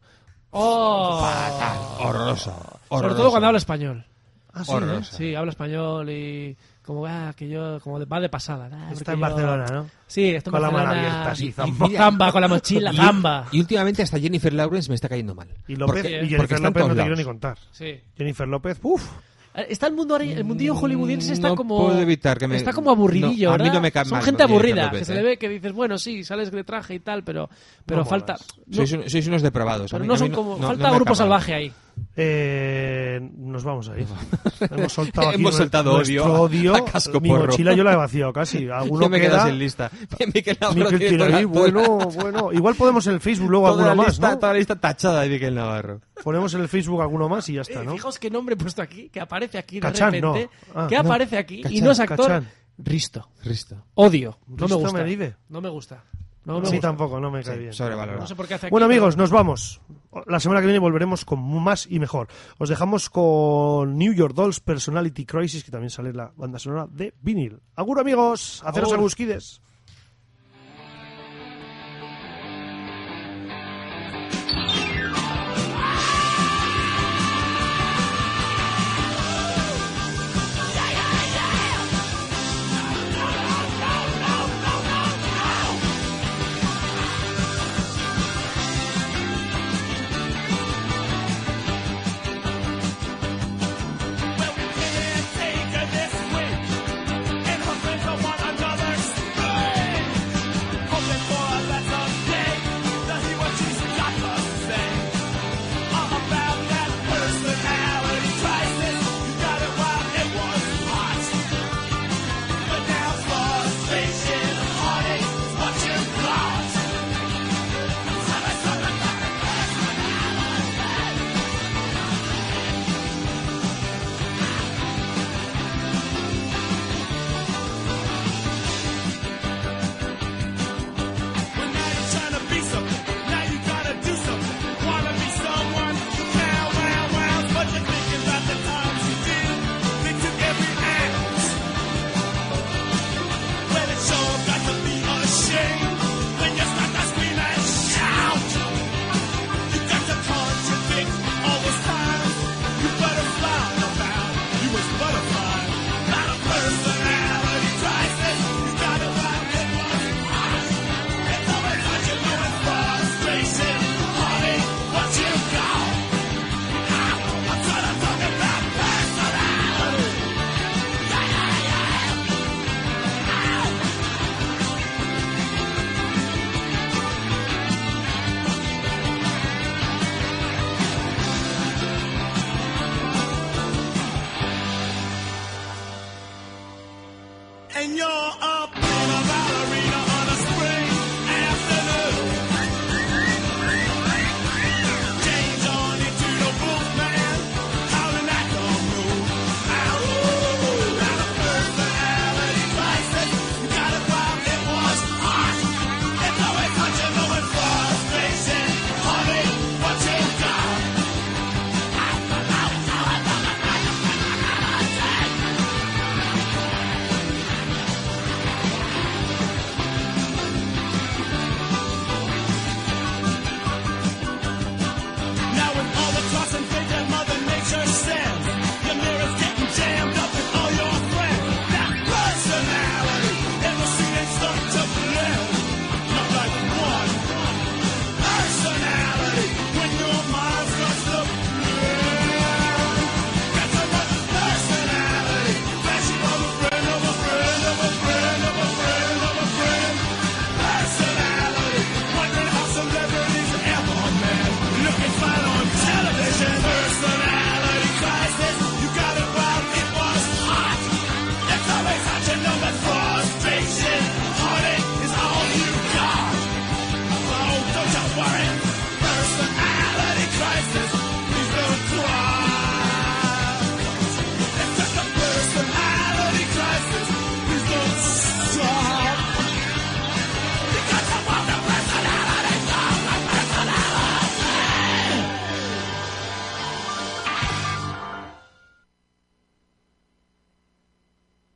Oh, Fatal, horrorosa. sobre horrorosa. todo cuando habla español. Ah, sí, Horrorosa. ¿eh? Sí, habla español y como ah, que yo como de- va de pasada. ah, Está porque en yo- Barcelona, ¿no? Sí, está en Con la mano Barcelona. abierta, sí, Y- zamba. y- zamba con la mochila, Y- zamba. Y últimamente hasta Jennifer Lawrence me está cayendo mal. Y López Porque- y porque Jennifer está en López no todos te quiero lados. ni contar. Sí. Jennifer López, uff. Está el mundo ahora- el mundillo hollywoodiense está No como puedo evitar que me- está como aburridillo, no, a mí ¿verdad? no me cae Son mal gente Jennifer aburrida, López, que se ¿eh? le ve que dices, bueno, sí, sales de traje y tal, pero pero No falta molas. no, Sois, un- sois unos depravados. a pero mí- no a mí son como no- falta no me grupo acaba. salvaje ahí. Eh, nos vamos a ir. Hemos soltado aquí Hemos nue- soltado nuestro odio odio. a casco Mi porro. mochila yo la he vaciado casi. Alguno Yo me quedo queda. sin lista. Miquel Navarro Miquel tiene tiene toda- ahí, toda- bueno, bueno. Igual podemos en el Facebook luego toda la alguno más, lista, ¿no? toda la lista tachada de Miquel Navarro. Ponemos en el Facebook alguno más y ya está, Eh, ¿no? Fijaos qué nombre he puesto aquí, que aparece aquí de Cachán, repente, no. Ah, que no. aparece aquí y Cachán, no es actor. Cachán. Risto. Risto. Odio. No me ¿Risto gusta. Medivh? No me gusta. No me Sí, gusta. tampoco, no me cae Sí, bien. sobrevalorado. No sé por qué hace aquí. Bueno, pero- amigos, nos vamos. La semana que viene volveremos con más y mejor. Os dejamos con New York Dolls Personality Crisis, que también sale la banda sonora de vinil. Agur, amigos. Haceros Agur. agusquides.